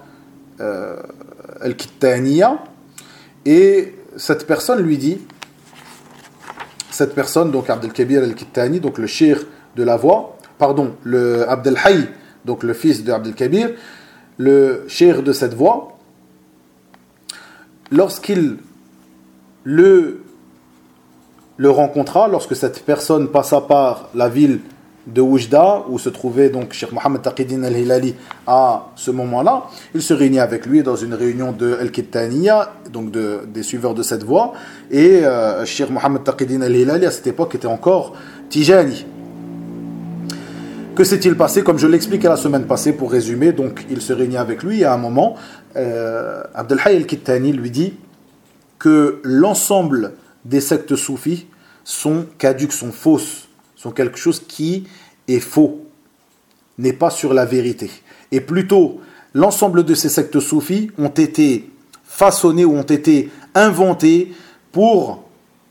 Al-Kittaniya, et cette personne lui dit, cette personne, donc Abd al-Kabir al-Kittani, donc le cheikh de la voie, le Abd al-Hayy, donc le fils de Abd al-Kabir, le cheikh de cette voie, lorsqu'il le rencontra, lorsque cette personne passa par la ville de Oujda, où se trouvait donc Cheikh Muhammad Taqi-d-Din Al-Hilali à ce moment-là, il se réunit avec lui dans une réunion de Al-Kittaniya, donc des suiveurs de cette voie, et Cheikh Muhammad Taqi-d-Din Al-Hilali à cette époque était encore Tijani. Que s'est-il passé? Comme je l'expliquais la semaine passée, pour résumer, donc il se réunit avec lui et à un moment, Abd al-Hayy al-Kittani lui dit que l'ensemble des sectes soufis sont caduques, sont fausses, sont quelque chose qui est faux, n'est pas sur la vérité. Et plutôt, l'ensemble de ces sectes soufis ont été façonnés ou ont été inventés pour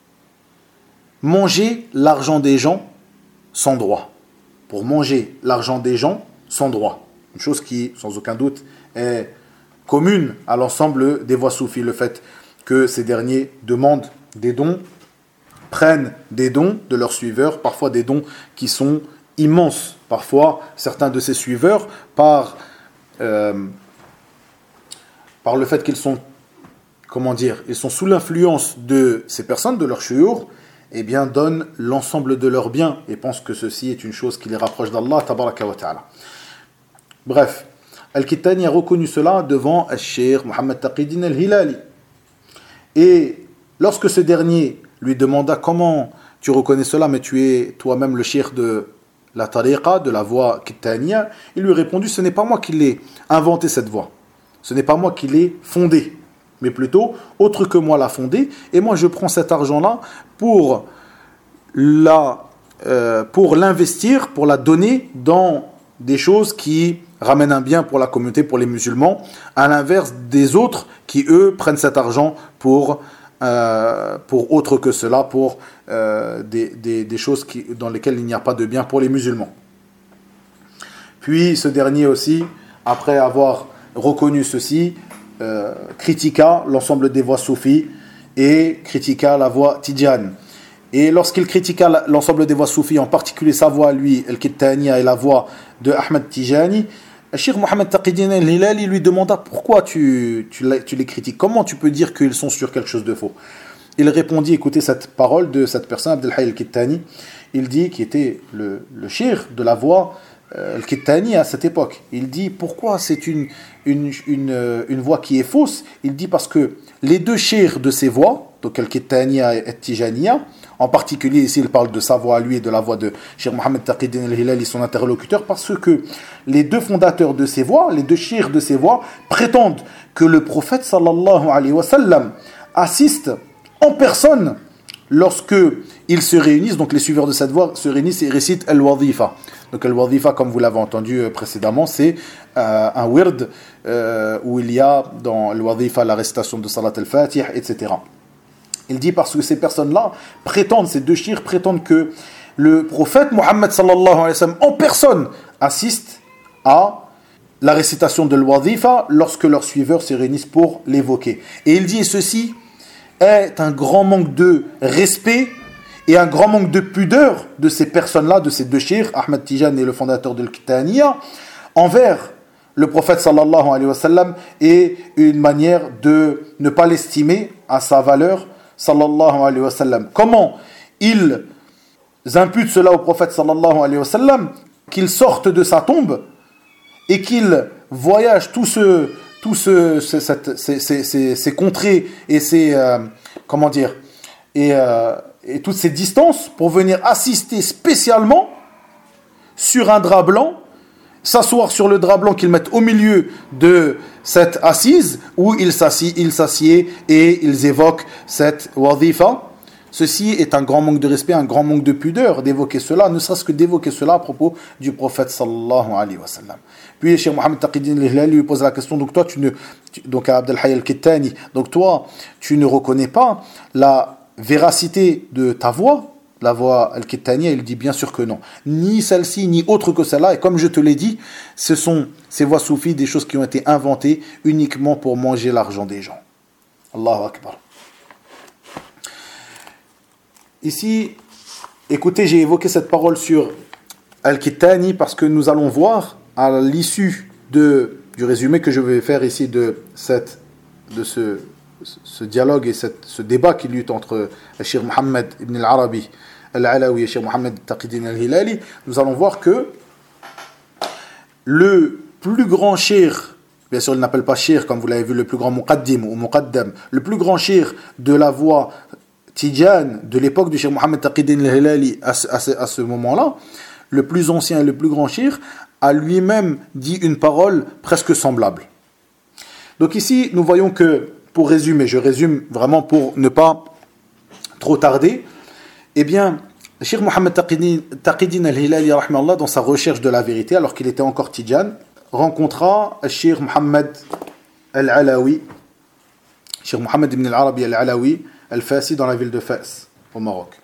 manger l'argent des gens sans droit. Pour manger l'argent des gens sans droit. Une chose qui, sans aucun doute, est commune à l'ensemble des voies soufis. Le fait que ces derniers demandent des dons, prennent des dons de leurs suiveurs, parfois des dons qui sont immenses. Parfois, certains de ces suiveurs, par par le fait qu'ils sont, comment dire, ils sont sous l'influence de ces personnes, de leurs shuyukh, eh bien donnent l'ensemble de leurs biens et pensent que ceci est une chose qui les rapproche d'Allah tabaraka wa ta'ala. Bref, Al-Kittani a reconnu cela devant Al-Sheikh Mohammed Taqi-Din Al-Hilali. Et lorsque ce dernier lui demanda comment tu reconnais cela, mais tu es toi-même le cheikh de la tariqa, de la voie Kittaniya, il lui a répondu, ce n'est pas moi qui l'ai inventé cette voie, ce n'est pas moi qui l'ai fondée, mais plutôt autre que moi l'a fondée, et moi je prends cet argent-là pour l'investir, pour la donner dans des choses qui ramènent un bien pour la communauté, pour les musulmans, à l'inverse des autres qui, eux, prennent cet argent pour autre que cela, pour des choses dans lesquelles il n'y a pas de bien pour les musulmans. Puis ce dernier aussi, après avoir reconnu ceci, critiqua l'ensemble des voies soufis et critiqua la voie tidjane. Et lorsqu'il critiqua l'ensemble des voies soufis, en particulier sa voie, lui, Al-Kittaniya, et la voie de Ahmed Tijani, Cheikh Mohammed Taqi-Din Al-Hilali lui demanda pourquoi tu les critiques, comment tu peux dire qu'ils sont sur quelque chose de faux. Il répondit, écoutez cette parole de cette personne, Abdelhai Al-Kittani, il dit, qui était le cheikh de la voie Al-Kittani à cette époque. Il dit pourquoi c'est une voie qui est fausse. Il dit parce que les deux cheikhs de ces voies, donc Al-Kittaniya et Al-Tijaniya, en particulier ici il parle de sa voix à lui et de la voix de Cheikh Mohammed Taqi-Din Al-Hilali, son interlocuteur, parce que les deux fondateurs de ces voies, les deux cheikhs de ces voies, prétendent que le prophète sallallahu alayhi wa sallam assiste en personne lorsque ils se réunissent, donc les suiveurs de cette voie se réunissent et récitent Al-Wadhifa. Donc Al-Wadhifa, comme vous l'avez entendu précédemment, c'est un wird où il y a dans Al-Wadhifa la récitation de Salat al-Fatih, etc. Il dit parce que ces personnes-là prétendent, ces deux chiites prétendent que le prophète Mohammed sallallahu alayhi wa sallam en personne assiste à la récitation de Al-Wadhifa lorsque leurs suiveurs se réunissent pour l'évoquer. Et il dit, ceci est un grand manque de respect et un grand manque de pudeur de ces personnes-là, de ces deux chiites, Ahmed Tijani et le fondateur de l'Kittaniya, envers le prophète sallallahu alayhi wa sallam, et une manière de ne pas l'estimer à sa valeur sallallahu alayhi wa sallam. Comment ils imputent cela au prophète sallallahu alayhi wa sallam, qu'il sorte de sa tombe et qu'il voyage ces contrées et et toutes ces distances pour venir assister spécialement sur un drap blanc, s'asseoir sur le drap blanc qu'ils mettent au milieu de cette assise où ils s'assiedent et ils évoquent cette wadhifa. Ceci est un grand manque de respect, un grand manque de pudeur d'évoquer cela, ne serait-ce que d'évoquer cela à propos du prophète sallallahu alayhi wa sallam. Puis Cheikh Mohammed Taqi-Din Al-Hilali lui pose la question, donc toi donc à Abdelhai Al-Kittani, donc toi tu ne reconnais pas la véracité de ta voix, la voix Al-Kittaniya? Il dit bien sûr que non, ni celle-ci ni autre que celle-là, et comme je te l'ai dit, ce sont ces voix soufis des choses qui ont été inventées uniquement pour manger l'argent des gens. Allahu Akbar. Ici, écoutez, j'ai évoqué cette parole sur Al-Kittani parce que nous allons voir à l'issue du résumé que je vais faire ici de ce dialogue et ce débat qu'il y eut entre Cheikh Mohammed ibn al-Arabi al-Alawi et Cheikh Mohammed Taqi-Din Al-Hilali, nous allons voir que le plus grand cheikh, bien sûr il n'appelle pas cheikh comme vous l'avez vu, le plus grand muqaddim ou muqaddam, le plus grand cheikh de la voie Tidjane de l'époque de Cheikh Mohammed Taqi-Din Al-Hilali à ce moment-là, le plus ancien et le plus grand cheikh, a lui-même dit une parole presque semblable. Donc ici, nous voyons que, pour résumer, je résume vraiment pour ne pas trop tarder, eh bien, Cheikh Mohammed Taqi-Din Al-Hilali, rahimahullah, dans sa recherche de la vérité, alors qu'il était encore Tidjane, rencontra Cheikh Mohammed Al-Alawi, Cheikh Mohammed ibn al-Arabi al-Alawi, Al-Fassi, dans la ville de Fès, au Maroc.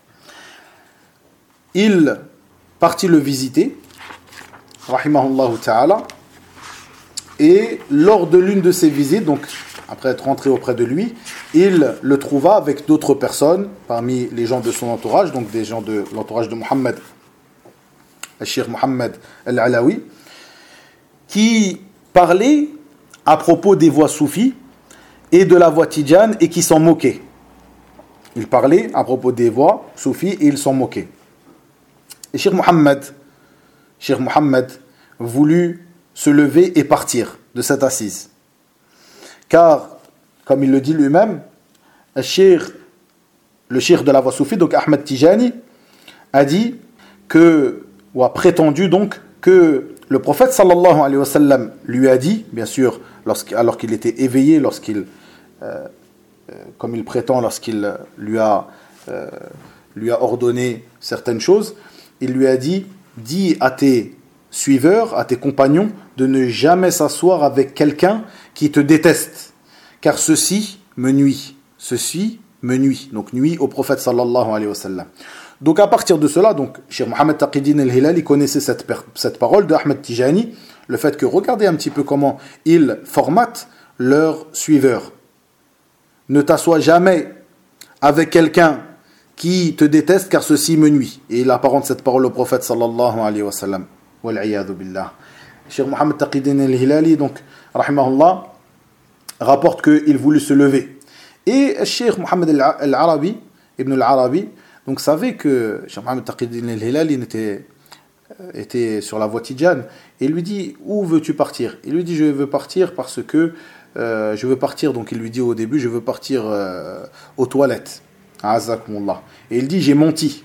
Il partit le visiter, rahimahullah ta'ala, et lors de l'une de ses visites, donc après être rentré auprès de lui, il le trouva avec d'autres personnes, parmi les gens de son entourage, donc des gens de l'entourage de Mohammed, Cheikh Mohammed Al-Alawi, qui parlait à propos des voies soufis et de la voie tidjane et qui s'en moquaient. Il parlait à propos des voies soufis et il s'en moquait. Et Cheikh Mohammed voulut se lever et partir de cette assise. Car, comme il le dit lui-même, le cheikh de la voie soufie, donc Ahmed Tijani, a dit que, ou a prétendu donc que le prophète sallallahu alayhi wa sallam lui a dit, bien sûr, alors qu'il était éveillé, comme il prétend, lorsqu'il lui a ordonné certaines choses, il lui a dit, dis à tes suiveurs, à tes compagnons, de ne jamais s'asseoir avec quelqu'un qui te déteste, car ceci me nuit. Ceci me nuit. Donc nuit au prophète sallallahu alayhi wa sallam. Donc à partir de cela, donc Cheikh Mohammed Taqiyuddin al-Hilali connaissait cette parole de Ahmed Tijani, le fait que regardez un petit peu comment ils formatent leurs suiveurs. Ne t'assois jamais avec quelqu'un qui te déteste car ceci me nuit. Et il apparente cette parole au prophète sallallahu alayhi wa sallam. Wal'iyadu billah. Cheikh Mohammed Taqiyuddin al-Hilali, donc, rahimahullah, rapporte qu'il voulut se lever. Et Cheikh Mohammed al-Arabi, Ibn al-Arabi, donc savait que Cheikh Mohammed Taqiyuddin al-Hilali était sur la voie tidjane. Et il lui dit, où veux-tu partir? Il lui dit, je veux partir parce que je veux partir, donc il lui dit au début, je veux partir aux toilettes. Azakumullah. Et il dit, j'ai menti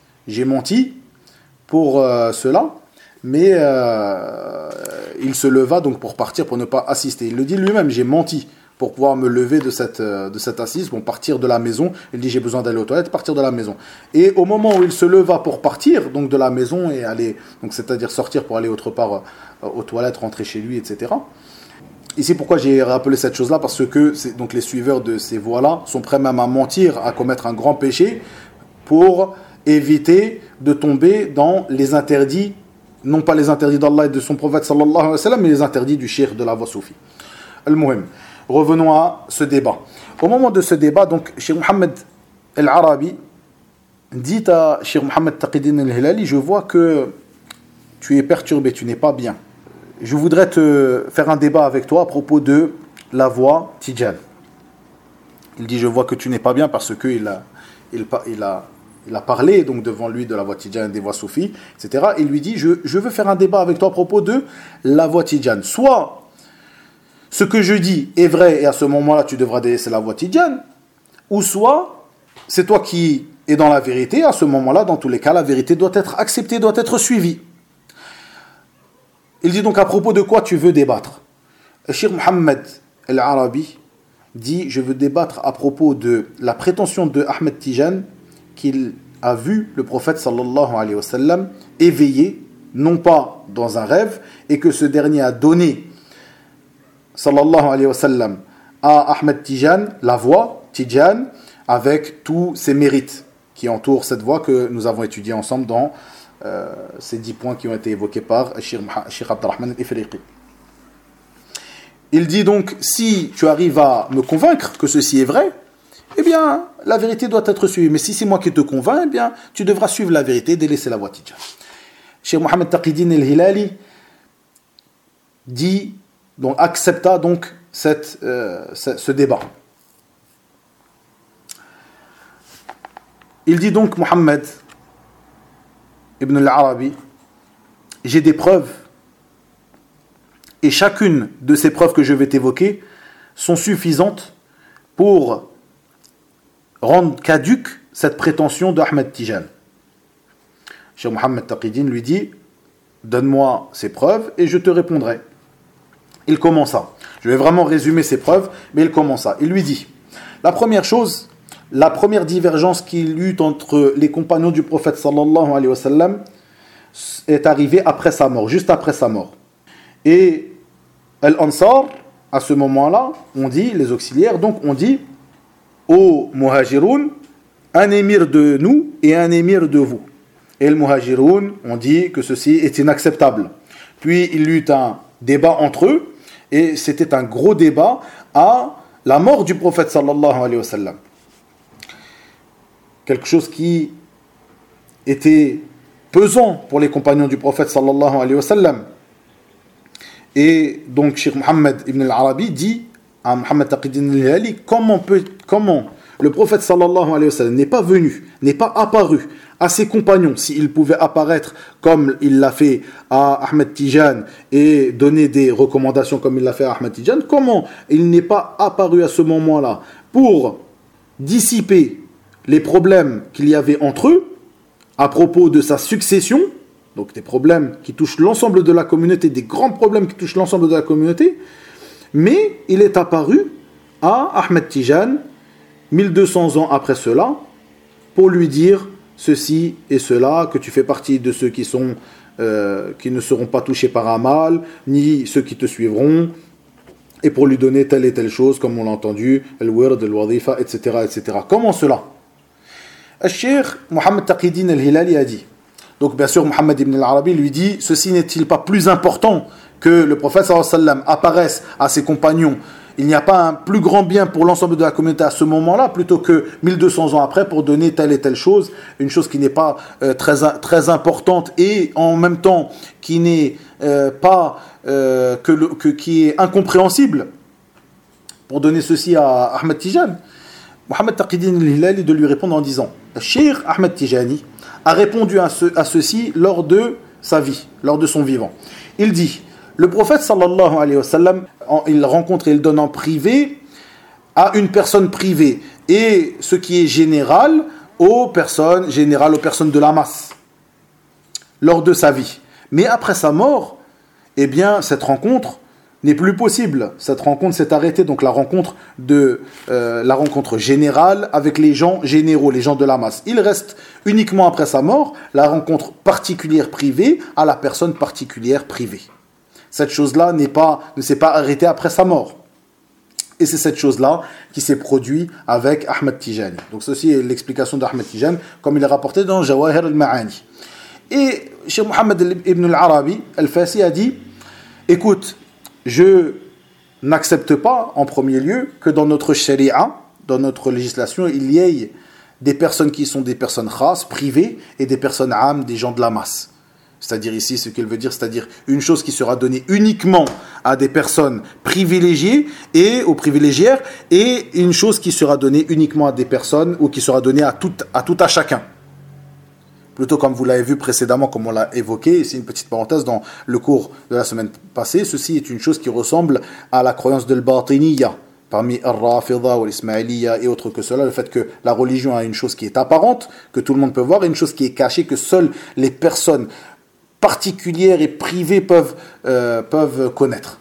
pour cela, mais il se leva donc pour partir, pour ne pas assister. Il le dit lui-même, j'ai menti pour pouvoir me lever de cette assise, pour partir de la maison. Il dit, j'ai besoin d'aller aux toilettes, partir de la maison. Et au moment où il se leva pour partir donc de la maison et aller, donc c'est-à-dire sortir pour aller autre part aux toilettes, rentrer chez lui, etc. Ici, pourquoi j'ai rappelé cette chose-là? Parce que donc les suiveurs de ces voies-là sont prêts même à mentir, à commettre un grand péché pour éviter de tomber dans les interdits, non pas les interdits d'Allah et de son prophète sallallahu alayhi wa sallam, mais les interdits du cheikh de la voie soufie. Al-Muhim. Revenons à ce débat. Au moment de ce débat, donc, Cheikh Mohammed al-Arabi dit à Cheikh Mohammed Taqiyuddin al-Hilali, je vois que tu es perturbé, tu n'es pas bien. Je voudrais te faire un débat avec toi à propos de la voie tidjane. Il dit, je vois que tu n'es pas bien parce qu'il a parlé donc devant lui de la voie tidjane, des voies soufis, etc. Il lui dit, je veux faire un débat avec toi à propos de la voie tidjane. Soit ce que je dis est vrai et à ce moment-là tu devras délaisser la voie tidjane, ou soit c'est toi qui es dans la vérité, à ce moment-là, dans tous les cas, la vérité doit être acceptée, doit être suivie. Il dit donc à propos de quoi tu veux débattre? Cheikh Mohammed al-Arabi dit, je veux débattre à propos de la prétention de Ahmed Tijani qu'il a vu le prophète sallallahu alayhi wa sallam éveillé, non pas dans un rêve, et que ce dernier a donné sallallahu alayhi wa sallam à Ahmed Tijani la voie Tijani avec tous ses mérites qui entourent cette voie que nous avons étudiée ensemble dans ces 10 points qui ont été évoqués par Cheikh Abdurrahman al-Ifriqi. Il dit donc, si tu arrives à me convaincre que ceci est vrai, eh bien, la vérité doit être suivie. Mais si c'est moi qui te convainc, eh bien, tu devras suivre la vérité et délaisser la voie tidjane. Cheikh Mohammed Taqiyuddin al-Hilali dit, donc accepta donc ce débat. Il dit donc, Mohammed Ibn al-Arabi, j'ai des preuves et chacune de ces preuves que je vais t'évoquer sont suffisantes pour rendre caduque cette prétention d'Ahmed Tijani. Cheikh Mohammed Taqiyuddin lui dit, donne-moi ces preuves et je te répondrai. Il commença. Je vais vraiment résumer ces preuves, mais il commença. Il lui dit, la première chose, la première divergence qu'il y eut entre les compagnons du prophète sallallahu alayhi wa sallam est arrivée après sa mort, juste après sa mort. Et Al-Ansar, à ce moment-là, on dit, les auxiliaires, donc on dit aux Muhajiroun, un émir de nous et un émir de vous. Et les Muhajiroun ont dit que ceci est inacceptable. Puis il y eut un débat entre eux, et c'était un gros débat à la mort du prophète sallallahu alayhi wa sallam. Quelque chose qui était pesant pour les compagnons du prophète sallallahu alayhi wa sallam. Et donc, Cheikh Mohammed ibn al-Arabi dit à Mohammed Taqi-Din al-Hilali comment le prophète sallallahu alayhi wa sallam n'est pas venu, n'est pas apparu à ses compagnons, s'il pouvait apparaître comme il l'a fait à Ahmed Tijan et donner des recommandations comme il l'a fait à Ahmed Tijan, comment il n'est pas apparu à ce moment-là pour dissiper les problèmes qu'il y avait entre eux à propos de sa succession, donc des problèmes qui touchent l'ensemble de la communauté, des grands problèmes qui touchent l'ensemble de la communauté, mais il est apparu à Ahmed Tijan 1200 ans après cela pour lui dire ceci et cela, que tu fais partie de ceux qui ne seront pas touchés par un mal, ni ceux qui te suivront, et pour lui donner telle et telle chose, comme on l'a entendu, al-wird, al-wadifa, etc., etc. Comment cela? Al-Cheikh Mohammed Taqi-Din al-Hilali a dit. Donc bien sûr, Mohammed ibn al-Arabi lui dit, ceci n'est-il pas plus important que le prophète sallallahu alayhi wa sallam apparaisse à ses compagnons? Il n'y a pas un plus grand bien pour l'ensemble de la communauté à ce moment-là, plutôt que 1200 ans après pour donner telle et telle chose, une chose qui n'est pas très importante et en même temps qui n'est qui est incompréhensible, pour donner ceci à Ahmed Tijan. Mohammed Taqi-Din al-Hilali de lui répondre en disant, Cheikh Ahmed Tijani a répondu à ceci lors de sa vie, lors de son vivant. Il dit, le prophète sallallahu alayhi wa sallam, il rencontre et il donne en privé à une personne privée, et ce qui est général aux personnes de la masse, lors de sa vie. Mais après sa mort, eh bien, cette rencontre n'est plus possible. Cette rencontre s'est arrêtée, donc la rencontre générale avec les gens généraux, les gens de la masse. Il reste uniquement après sa mort la rencontre particulière privée à la personne particulière privée. Cette chose-là ne s'est pas arrêtée après sa mort. Et c'est cette chose-là qui s'est produite avec Ahmed Tijani. Donc ceci est l'explication d'Ahmed Tijani, comme il est rapporté dans Jawahir al-Ma'ani. Et Cheikh Mohammed ibn al-Arabi, al-Fasi, a dit, écoute, je n'accepte pas en premier lieu que dans notre sharia, dans notre législation, il y ait des personnes qui sont des personnes khas, privées, et des personnes âmes, des gens de la masse. C'est-à-dire ici, ce qu'il veut dire, c'est-à-dire une chose qui sera donnée uniquement à des personnes privilégiées et aux privilégiaires, et une chose qui sera donnée uniquement à des personnes, ou qui sera donnée à tout à chacun. Plutôt comme vous l'avez vu précédemment, comme on l'a évoqué, c'est une petite parenthèse dans le cours de la semaine passée, ceci est une chose qui ressemble à la croyance de l'Batiniya, parmi Al-Rafida ou l'Ismaïliya et autres que cela, le fait que la religion a une chose qui est apparente, que tout le monde peut voir, et une chose qui est cachée, que seules les personnes particulières et privées peuvent connaître.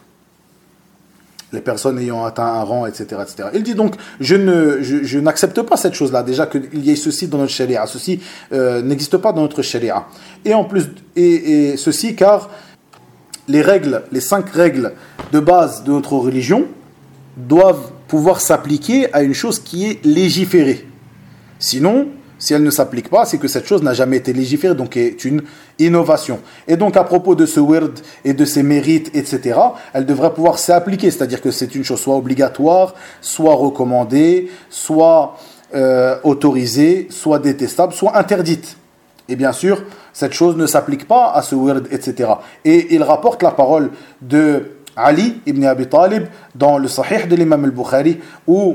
Les personnes ayant atteint un rang, etc., etc. Il dit donc, je n'accepte pas cette chose-là, déjà qu'il y ait ceci dans notre sharia. Ceci n'existe pas dans notre sharia. Et en plus, et ceci car les 5 règles de base de notre religion doivent pouvoir s'appliquer à une chose qui est légiférée. Sinon, si elle ne s'applique pas, c'est que cette chose n'a jamais été légiférée, donc est une innovation. Et donc à propos de ce wird et de ses mérites, etc., elle devrait pouvoir s'appliquer, c'est-à-dire que c'est une chose soit obligatoire, soit recommandée, soit autorisée, soit détestable, soit interdite. Et bien sûr, cette chose ne s'applique pas à ce wird, etc. Et il rapporte la parole de Ali ibn Abi Talib dans le Sahih de l'imam al-Bukhari, où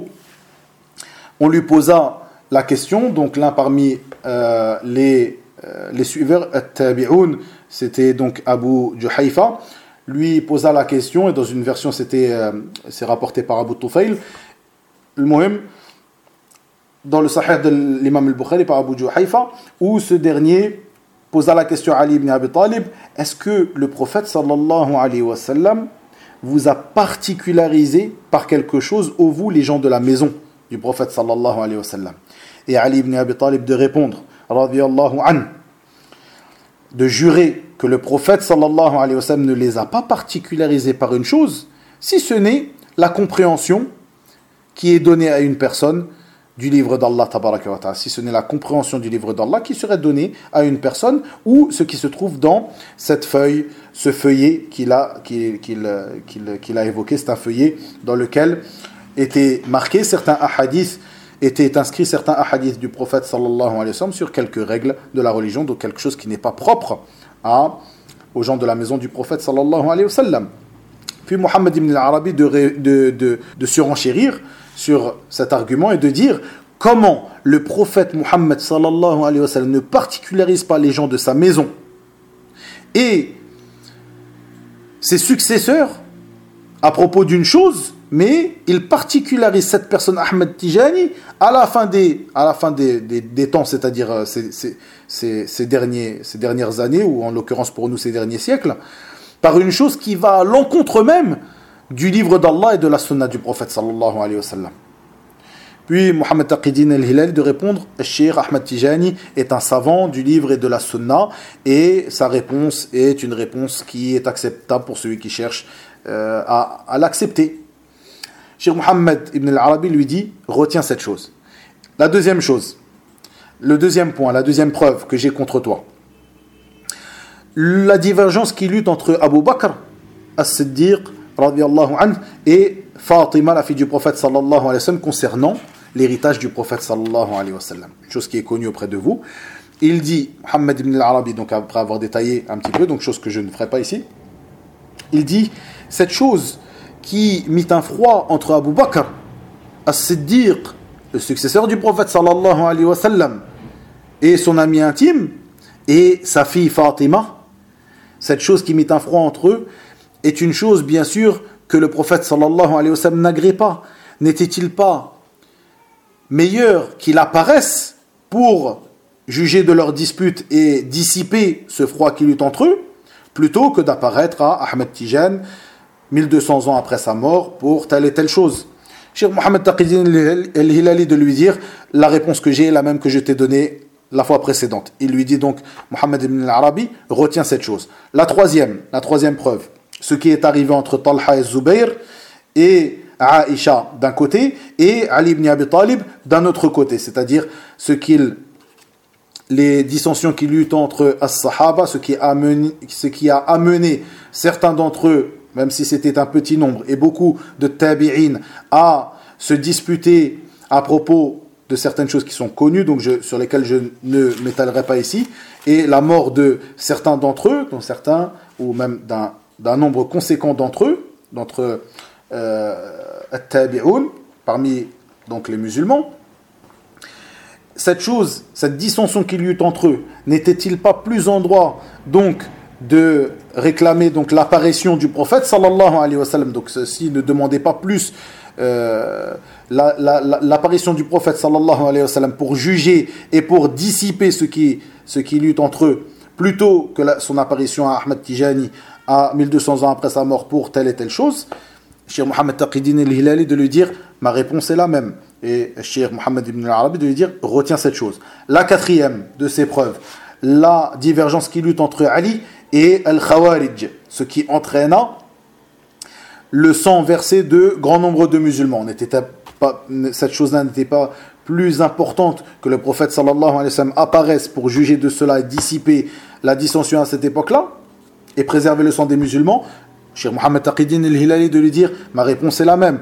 on lui posa la question, donc l'un parmi les suiveurs, at-tabi'un, c'était donc Abu Juhayfa, lui posa la question, et dans une version c'est rapporté par Abu Tufayl, le muhim, dans le Sahih de l'imam al-Bukhari par Abu Juhayfa, où ce dernier posa la question à Ali ibn Abi Talib, est-ce que le prophète sallallahu alayhi wa sallam vous a particularisé par quelque chose, ô vous les gens de la maison du prophète sallallahu alayhi wa sallam? Et Ali ibn Abi Talib de répondre, radiyallahu an, de jurer que le prophète sallallahu alayhi wa sallam ne les a pas particularisés par une chose, si ce n'est la compréhension qui est donnée à une personne du livre d'Allah tabaraka wa ta'ala, si ce n'est la compréhension du livre d'Allah qui serait donnée à une personne, ou ce qui se trouve dans cette feuille, ce feuillet qu'il a évoqué, c'est un feuillet dans lequel étaient marqués certains hadiths, étaient inscrits certains hadiths du prophète sallallahu alayhi wa sallam sur quelques règles de la religion, donc quelque chose qui n'est pas propre aux gens de la maison du prophète sallallahu alayhi wa sallam. Puis Mohammed ibn al-Arabi de surenchérir sur cet argument et de dire comment le prophète Mohammed sallallahu alayhi wa sallam ne particularise pas les gens de sa maison et ses successeurs à propos d'une chose, mais il particularise cette personne Ahmed Tijani à la fin des temps, c'est-à-dire ces dernières années, ou en l'occurrence pour nous ces derniers siècles, par une chose qui va à l'encontre même du livre d'Allah et de la sunna du prophète sallallahu alayhi wa sallam. Puis Mohammed Taqi-Din al-Hilali de répondre, Cheikh Ahmed Tijani est un savant du livre et de la sunna, et sa réponse est une réponse qui est acceptable pour celui qui cherche à l'accepter. Cheikh Mohammed ibn al-Arabi lui dit, retiens cette chose. La deuxième chose, le deuxième point, la deuxième preuve que j'ai contre toi, la divergence qui lutte entre Abu Bakr as-Siddiq radiyallahu anhu et Fatima, la fille du prophète sallallahu alayhi wa sallam, concernant l'héritage du prophète sallallahu alayhi wa sallam. Une chose qui est connue auprès de vous. Il dit, Mohammed ibn al-Arabi, donc après avoir détaillé un petit peu, donc chose que je ne ferai pas ici, il dit, cette chose qui mit un froid entre Abu Bakr as-Siddiq, le successeur du prophète sallallahu alayhi wa sallam, et son ami intime, et sa fille Fatima, cette chose qui mit un froid entre eux, est une chose, bien sûr, que le prophète sallallahu alayhi wa sallam n'agrée pas. N'était-il pas meilleur qu'il apparaisse pour juger de leur dispute et dissiper ce froid qui lutte entre eux, plutôt que d'apparaître à Ahmed Tijan 1200 ans après sa mort pour telle et telle chose. Cheikh Mohammed Taqi-Din al-Hilali de lui dire, la réponse que j'ai est la même que je t'ai donnée la fois précédente. Il lui dit donc, Mohammed ibn al-Arabi, retiens cette chose. La troisième preuve, ce qui est arrivé entre Talha et Zubayr et Aïcha d'un côté et Ali ibn Abi Talib d'un autre côté, c'est-à-dire les dissensions qui luttent entre as-Sahaba, ce qui a amené certains d'entre eux, même si c'était un petit nombre, et beaucoup de tabi'in à se disputer à propos de certaines choses qui sont connues, donc sur lesquelles je ne m'étalerai pas ici, et la mort de certains d'entre eux, dont certains, ou même d'un nombre conséquent d'entre eux, d'entre at-tabi'un, parmi donc les musulmans. Cette dissension qu'il y eut entre eux, n'était-il pas plus en droit donc de réclamer donc l'apparition du prophète sallallahu alayhi wa sallam, donc ceci ne demandait pas plus l'apparition du prophète sallallahu alayhi wa sallam pour juger et pour dissiper ce qui lutte entre eux, plutôt que son apparition à Ahmed Tijani à 1200 ans après sa mort pour telle et telle chose. Cheikh Mohammed Taqi-Din al-Hilali de lui dire, ma réponse est la même. Et Cheikh Mohammed ibn al-Arabi de lui dire, retiens cette chose. La quatrième de ces preuves, la divergence qui lutte entre Ali et al-Khawarij, ce qui entraîna le sang versé de grand nombre de musulmans. Cette chose-là n'était pas plus importante que le prophète sallallahu alayhi wa sallam apparaisse pour juger de cela et dissiper la dissension à cette époque-là et préserver le sang des musulmans. Cheikh Mohammed Taqi-Din al-Hilali de lui dire, ma réponse est la même.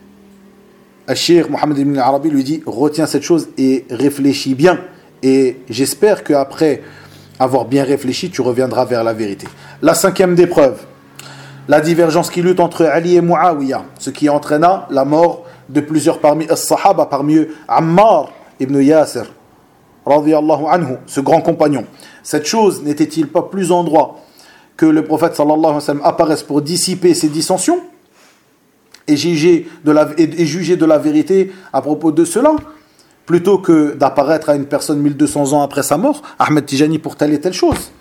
Cheikh Mohammed ibn al-Arabi lui dit, retiens cette chose et réfléchis bien. Et j'espère qu'après avoir bien réfléchi, tu reviendras vers la vérité. La cinquième des preuves, la divergence qui lutte entre Ali et Muawiyah, ce qui entraîna la mort de plusieurs parmi as-Sahaba, parmi eux Ammar ibn Yasir, radiyallahu anhu, ce grand compagnon. Cette chose n'était-il pas plus en droit que le prophète sallallahu alayhi wa sallam apparaisse pour dissiper ces dissensions et juger de la vérité à propos de cela, plutôt que d'apparaître à une personne 1200 ans après sa mort, Ahmed Tijani pour telle et telle chose.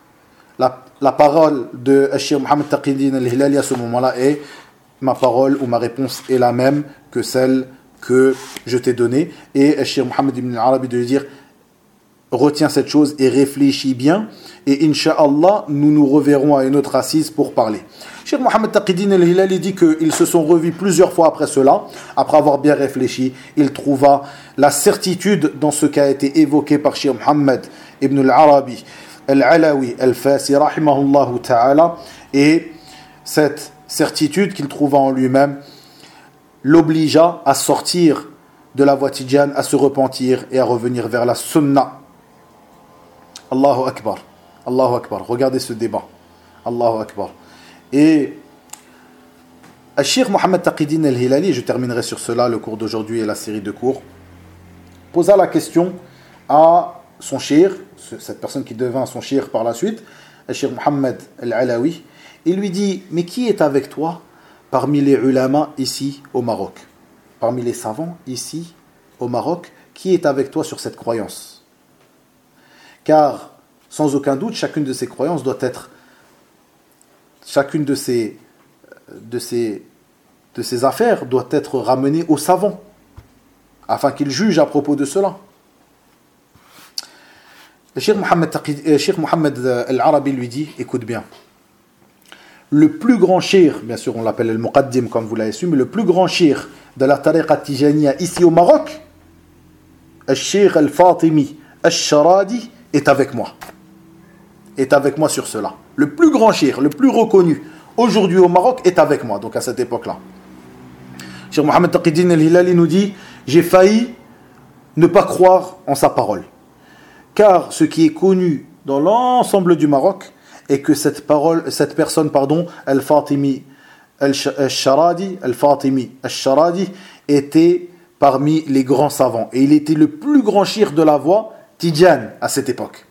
La parole de Cheikh Mohammed Taqi-Din al-Hilali à ce moment-là est, ma parole ou ma réponse est la même que celle que je t'ai donnée. Et Cheikh Mohammed ibn al-Arabi de lui dire, retiens cette chose et réfléchis bien, et Inch'Allah, nous nous reverrons à une autre assise pour parler. Cheikh Mohammed Taqi-Din al-Hilali dit qu'ils se sont revus plusieurs fois après cela, après avoir bien réfléchi. Il trouva la certitude dans ce qui a été évoqué par Cheikh Mohammed ibn al-Arabi al-Alawi al-Fasi rahimahullah ta'ala, et cette certitude qu'il trouva en lui-même l'obligea à sortir de la voie tidjane, à se repentir et à revenir vers la sunna. Allahu Akbar, Allahu Akbar, regardez ce débat, Allahu Akbar. Et Al-Cheikh Mohammed Taqi-Din al-Hilali, je terminerai sur cela le cours d'aujourd'hui et la série de cours, posa la question à son cheikh, cette personne qui devint son cheikh par la suite, Al-Cheikh Mohammed al-Alawi. Il lui dit, mais qui est avec toi parmi les ulama ici au Maroc, parmi les savants ici au Maroc, qui est avec toi sur cette croyance? Car sans aucun doute, chacune de ces croyances doit être, chacune de ces affaires doit être ramenée aux savants afin qu'ils jugent à propos de cela. Le Cheikh Mohammed al-Arabi lui dit, écoute bien, le plus grand cheikh, bien sûr on l'appelle le Muqaddim comme vous l'avez su, mais le plus grand cheikh de la tariqa Tijaniya ici au Maroc, le Cheikh al-Fatimi al-Sharadi, est avec moi. Est avec moi sur cela. Le plus grand cheikh, le plus reconnu aujourd'hui au Maroc est avec moi, donc à cette époque-là. Cheikh Mohammed Taqi-Din al-Hilali nous dit, j'ai failli ne pas croire en sa parole. Car ce qui est connu dans l'ensemble du Maroc est que cette personne, Al-Fatimi Al-Sharadi, était parmi les grands savants. Et il était le plus grand cheikh de la voie Tidjane à cette époque.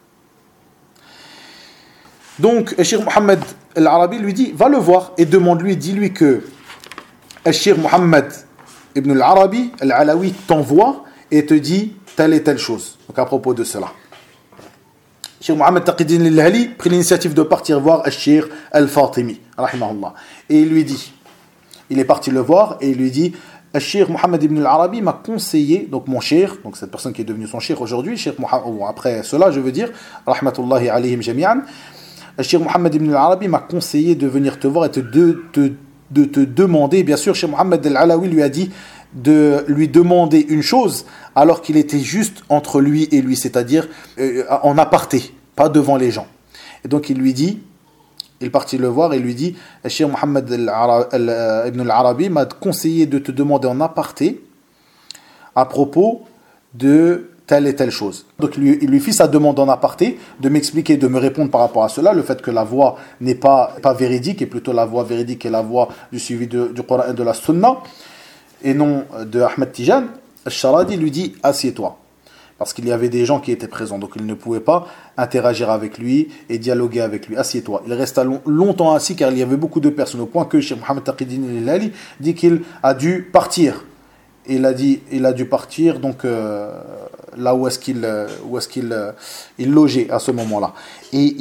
Donc, Cheikh Mohammed al-Arabi lui dit, va le voir et demande-lui, dis-lui que Cheikh Mohammed ibn al-Arabi, al-Alawi, t'envoie et te dit telle et telle chose. Donc, à propos de cela. Cheikh Mohammed Taqi-Din al-Hilali prit l'initiative de partir voir Cheikh al-Fatimi, rahimahullah. Et il lui dit, il est parti le voir et il lui dit, Cheikh Mohammed ibn al-Arabi m'a conseillé, donc mon cheikh, donc cette personne qui est devenue son cheikh aujourd'hui, après cela, je veux dire, rahmatullahi alayhim jami'an, Cheikh Mohammed ibn al-Arabi m'a conseillé de venir te voir et de te demander, bien sûr, Cheikh Mohammed al-Alawi lui a dit de lui demander une chose alors qu'il était juste entre lui et lui, c'est-à-dire en aparté, pas devant les gens. Et donc il lui dit, il partit le voir et lui dit, Cheikh Mohammed ibn al-Arabi m'a conseillé de te demander en aparté à propos de telle et telle chose. Donc il lui fit sa demande en aparté, de m'expliquer, de me répondre par rapport à cela, le fait que la voie n'est pas véridique, et plutôt la voie véridique est la voie du suivi du Coran et de la Sunna, et non de Ahmed Tijan. Al-Sharadi lui dit, assieds-toi. Parce qu'il y avait des gens qui étaient présents, donc il ne pouvait pas interagir avec lui et dialoguer avec lui. Assieds-toi. Il resta longtemps assis car il y avait beaucoup de personnes, au point que Cheikh Mohammed Taqi-Din al-Hilali dit qu'il a dû partir. Il a dû partir donc là où est-ce qu'il logeait à ce moment-là. Et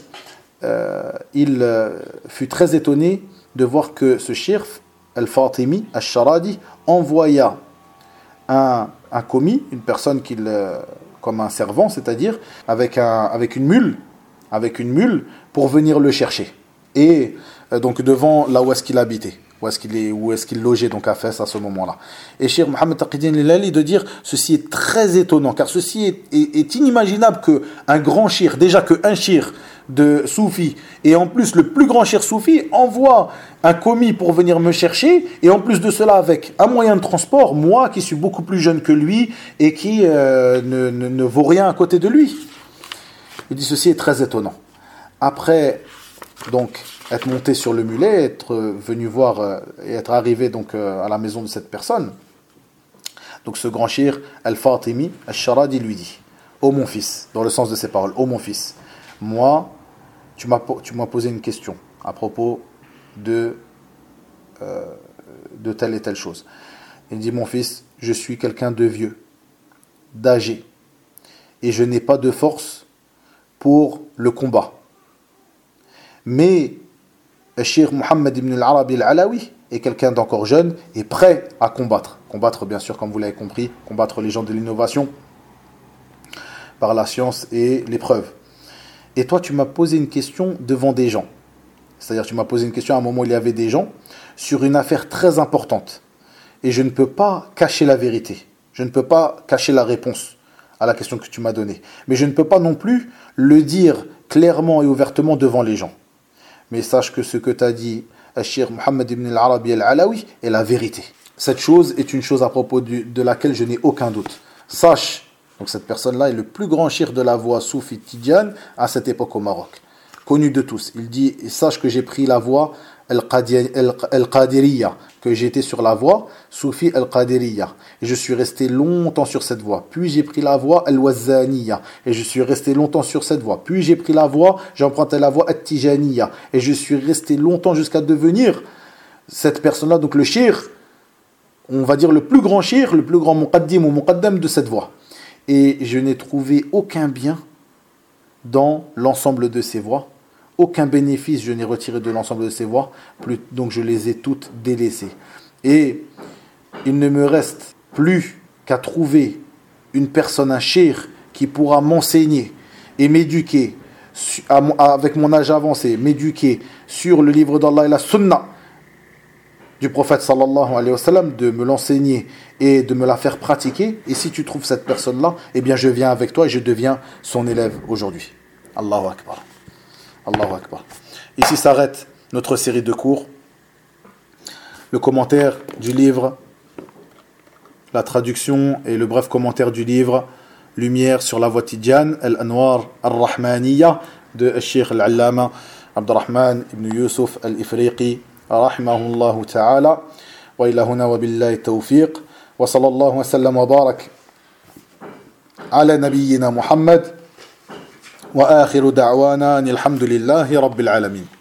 il fut très étonné de voir que ce cheikh Al-Fatimi Al-Sharadi envoya un commis, une personne comme un servant, c'est-à-dire avec une mule pour venir le chercher. Et donc devant là où est-ce qu'il habitait. Où est-ce qu'il logeait donc à Fès à ce moment-là. Et Cheikh Mohammed Taqi-Din al-Hilali de dire, ceci est très étonnant, car ceci est inimaginable qu'un grand cheikh, déjà qu'un cheikh de soufi, et en plus le plus grand cheikh soufi, envoie un commis pour venir me chercher, et en plus de cela avec un moyen de transport, moi qui suis beaucoup plus jeune que lui, et qui ne vaut rien à côté de lui. Il dit, ceci est très étonnant. Après, donc, être monté sur le mulet, être venu voir et être arrivé donc à la maison de cette personne. Donc ce grand cheikh Al-Fatimi Al-Sharadi lui dit, ô mon fils, dans le sens de ses paroles, ô mon fils, moi, tu m'as posé une question à propos de telle et telle chose. Il dit, mon fils, je suis quelqu'un de vieux, d'âgé, et je n'ai pas de force pour le combat. Mais Cheikh Mohammed ibn al-Arabi al-Alawi est quelqu'un d'encore jeune et prêt à combattre. Combattre, bien sûr, comme vous l'avez compris, combattre les gens de l'innovation par la science et l'épreuve. Et toi, tu m'as posé une question devant des gens. C'est-à-dire, tu m'as posé une question à un moment où il y avait des gens sur une affaire très importante. Et je ne peux pas cacher la vérité. Je ne peux pas cacher la réponse à la question que tu m'as donnée. Mais je ne peux pas non plus le dire clairement et ouvertement devant les gens. Mais sache que ce que t'as dit Cheikh Mohammed ibn al-Arabi al-Alawi est la vérité. Cette chose est une chose à propos de laquelle je n'ai aucun doute. Sache, donc cette personne-là est le plus grand cheikh de la voie soufi Tidjane à cette époque au Maroc. Connu de tous. Il dit, sache que j'ai pris la voie al-Qadiriyya, que j'étais sur la voie Soufi al-Qadiriyya. Et je suis resté longtemps sur cette voie. Puis j'ai pris la voie al-Wazzaniyya. Et je suis resté longtemps sur cette voie. Puis j'ai pris la voie, j'ai emprunté la voie at-Tijaniyya. Et je suis resté longtemps jusqu'à devenir cette personne-là, donc le shir, on va dire le plus grand shir, le plus grand muqaddim ou muqaddam de cette voie. Et je n'ai trouvé aucun bien dans l'ensemble de ces voies. Aucun bénéfice je n'ai retiré de l'ensemble de ces voies, donc je les ai toutes délaissées. Et il ne me reste plus qu'à trouver une personne, un shir, qui pourra m'enseigner et m'éduquer, avec mon âge avancé, m'éduquer sur le livre d'Allah et la sunna du prophète sallallahu alayhi wa sallam, de me l'enseigner et de me la faire pratiquer. Et si tu trouves cette personne-là, eh bien je viens avec toi et je deviens son élève aujourd'hui. Allahu Akbar. Allahu Akbar. Ici s'arrête notre série de cours. Le commentaire du livre, la traduction et le bref commentaire du livre Lumière sur la voie Tidjane, Al-Anwar Al-Rahmaniyya de Cheikh Al-Allama Abdurrahman ibn Yusuf Al-Ifriqi rahimahullah ta'ala. Wa ila huna wa billahi tawfiq. Wa sallallahu wa sallam wa barak ala nabiyyina Muhammad. وآخر دعوانا أن الحمد لله رب العالمين.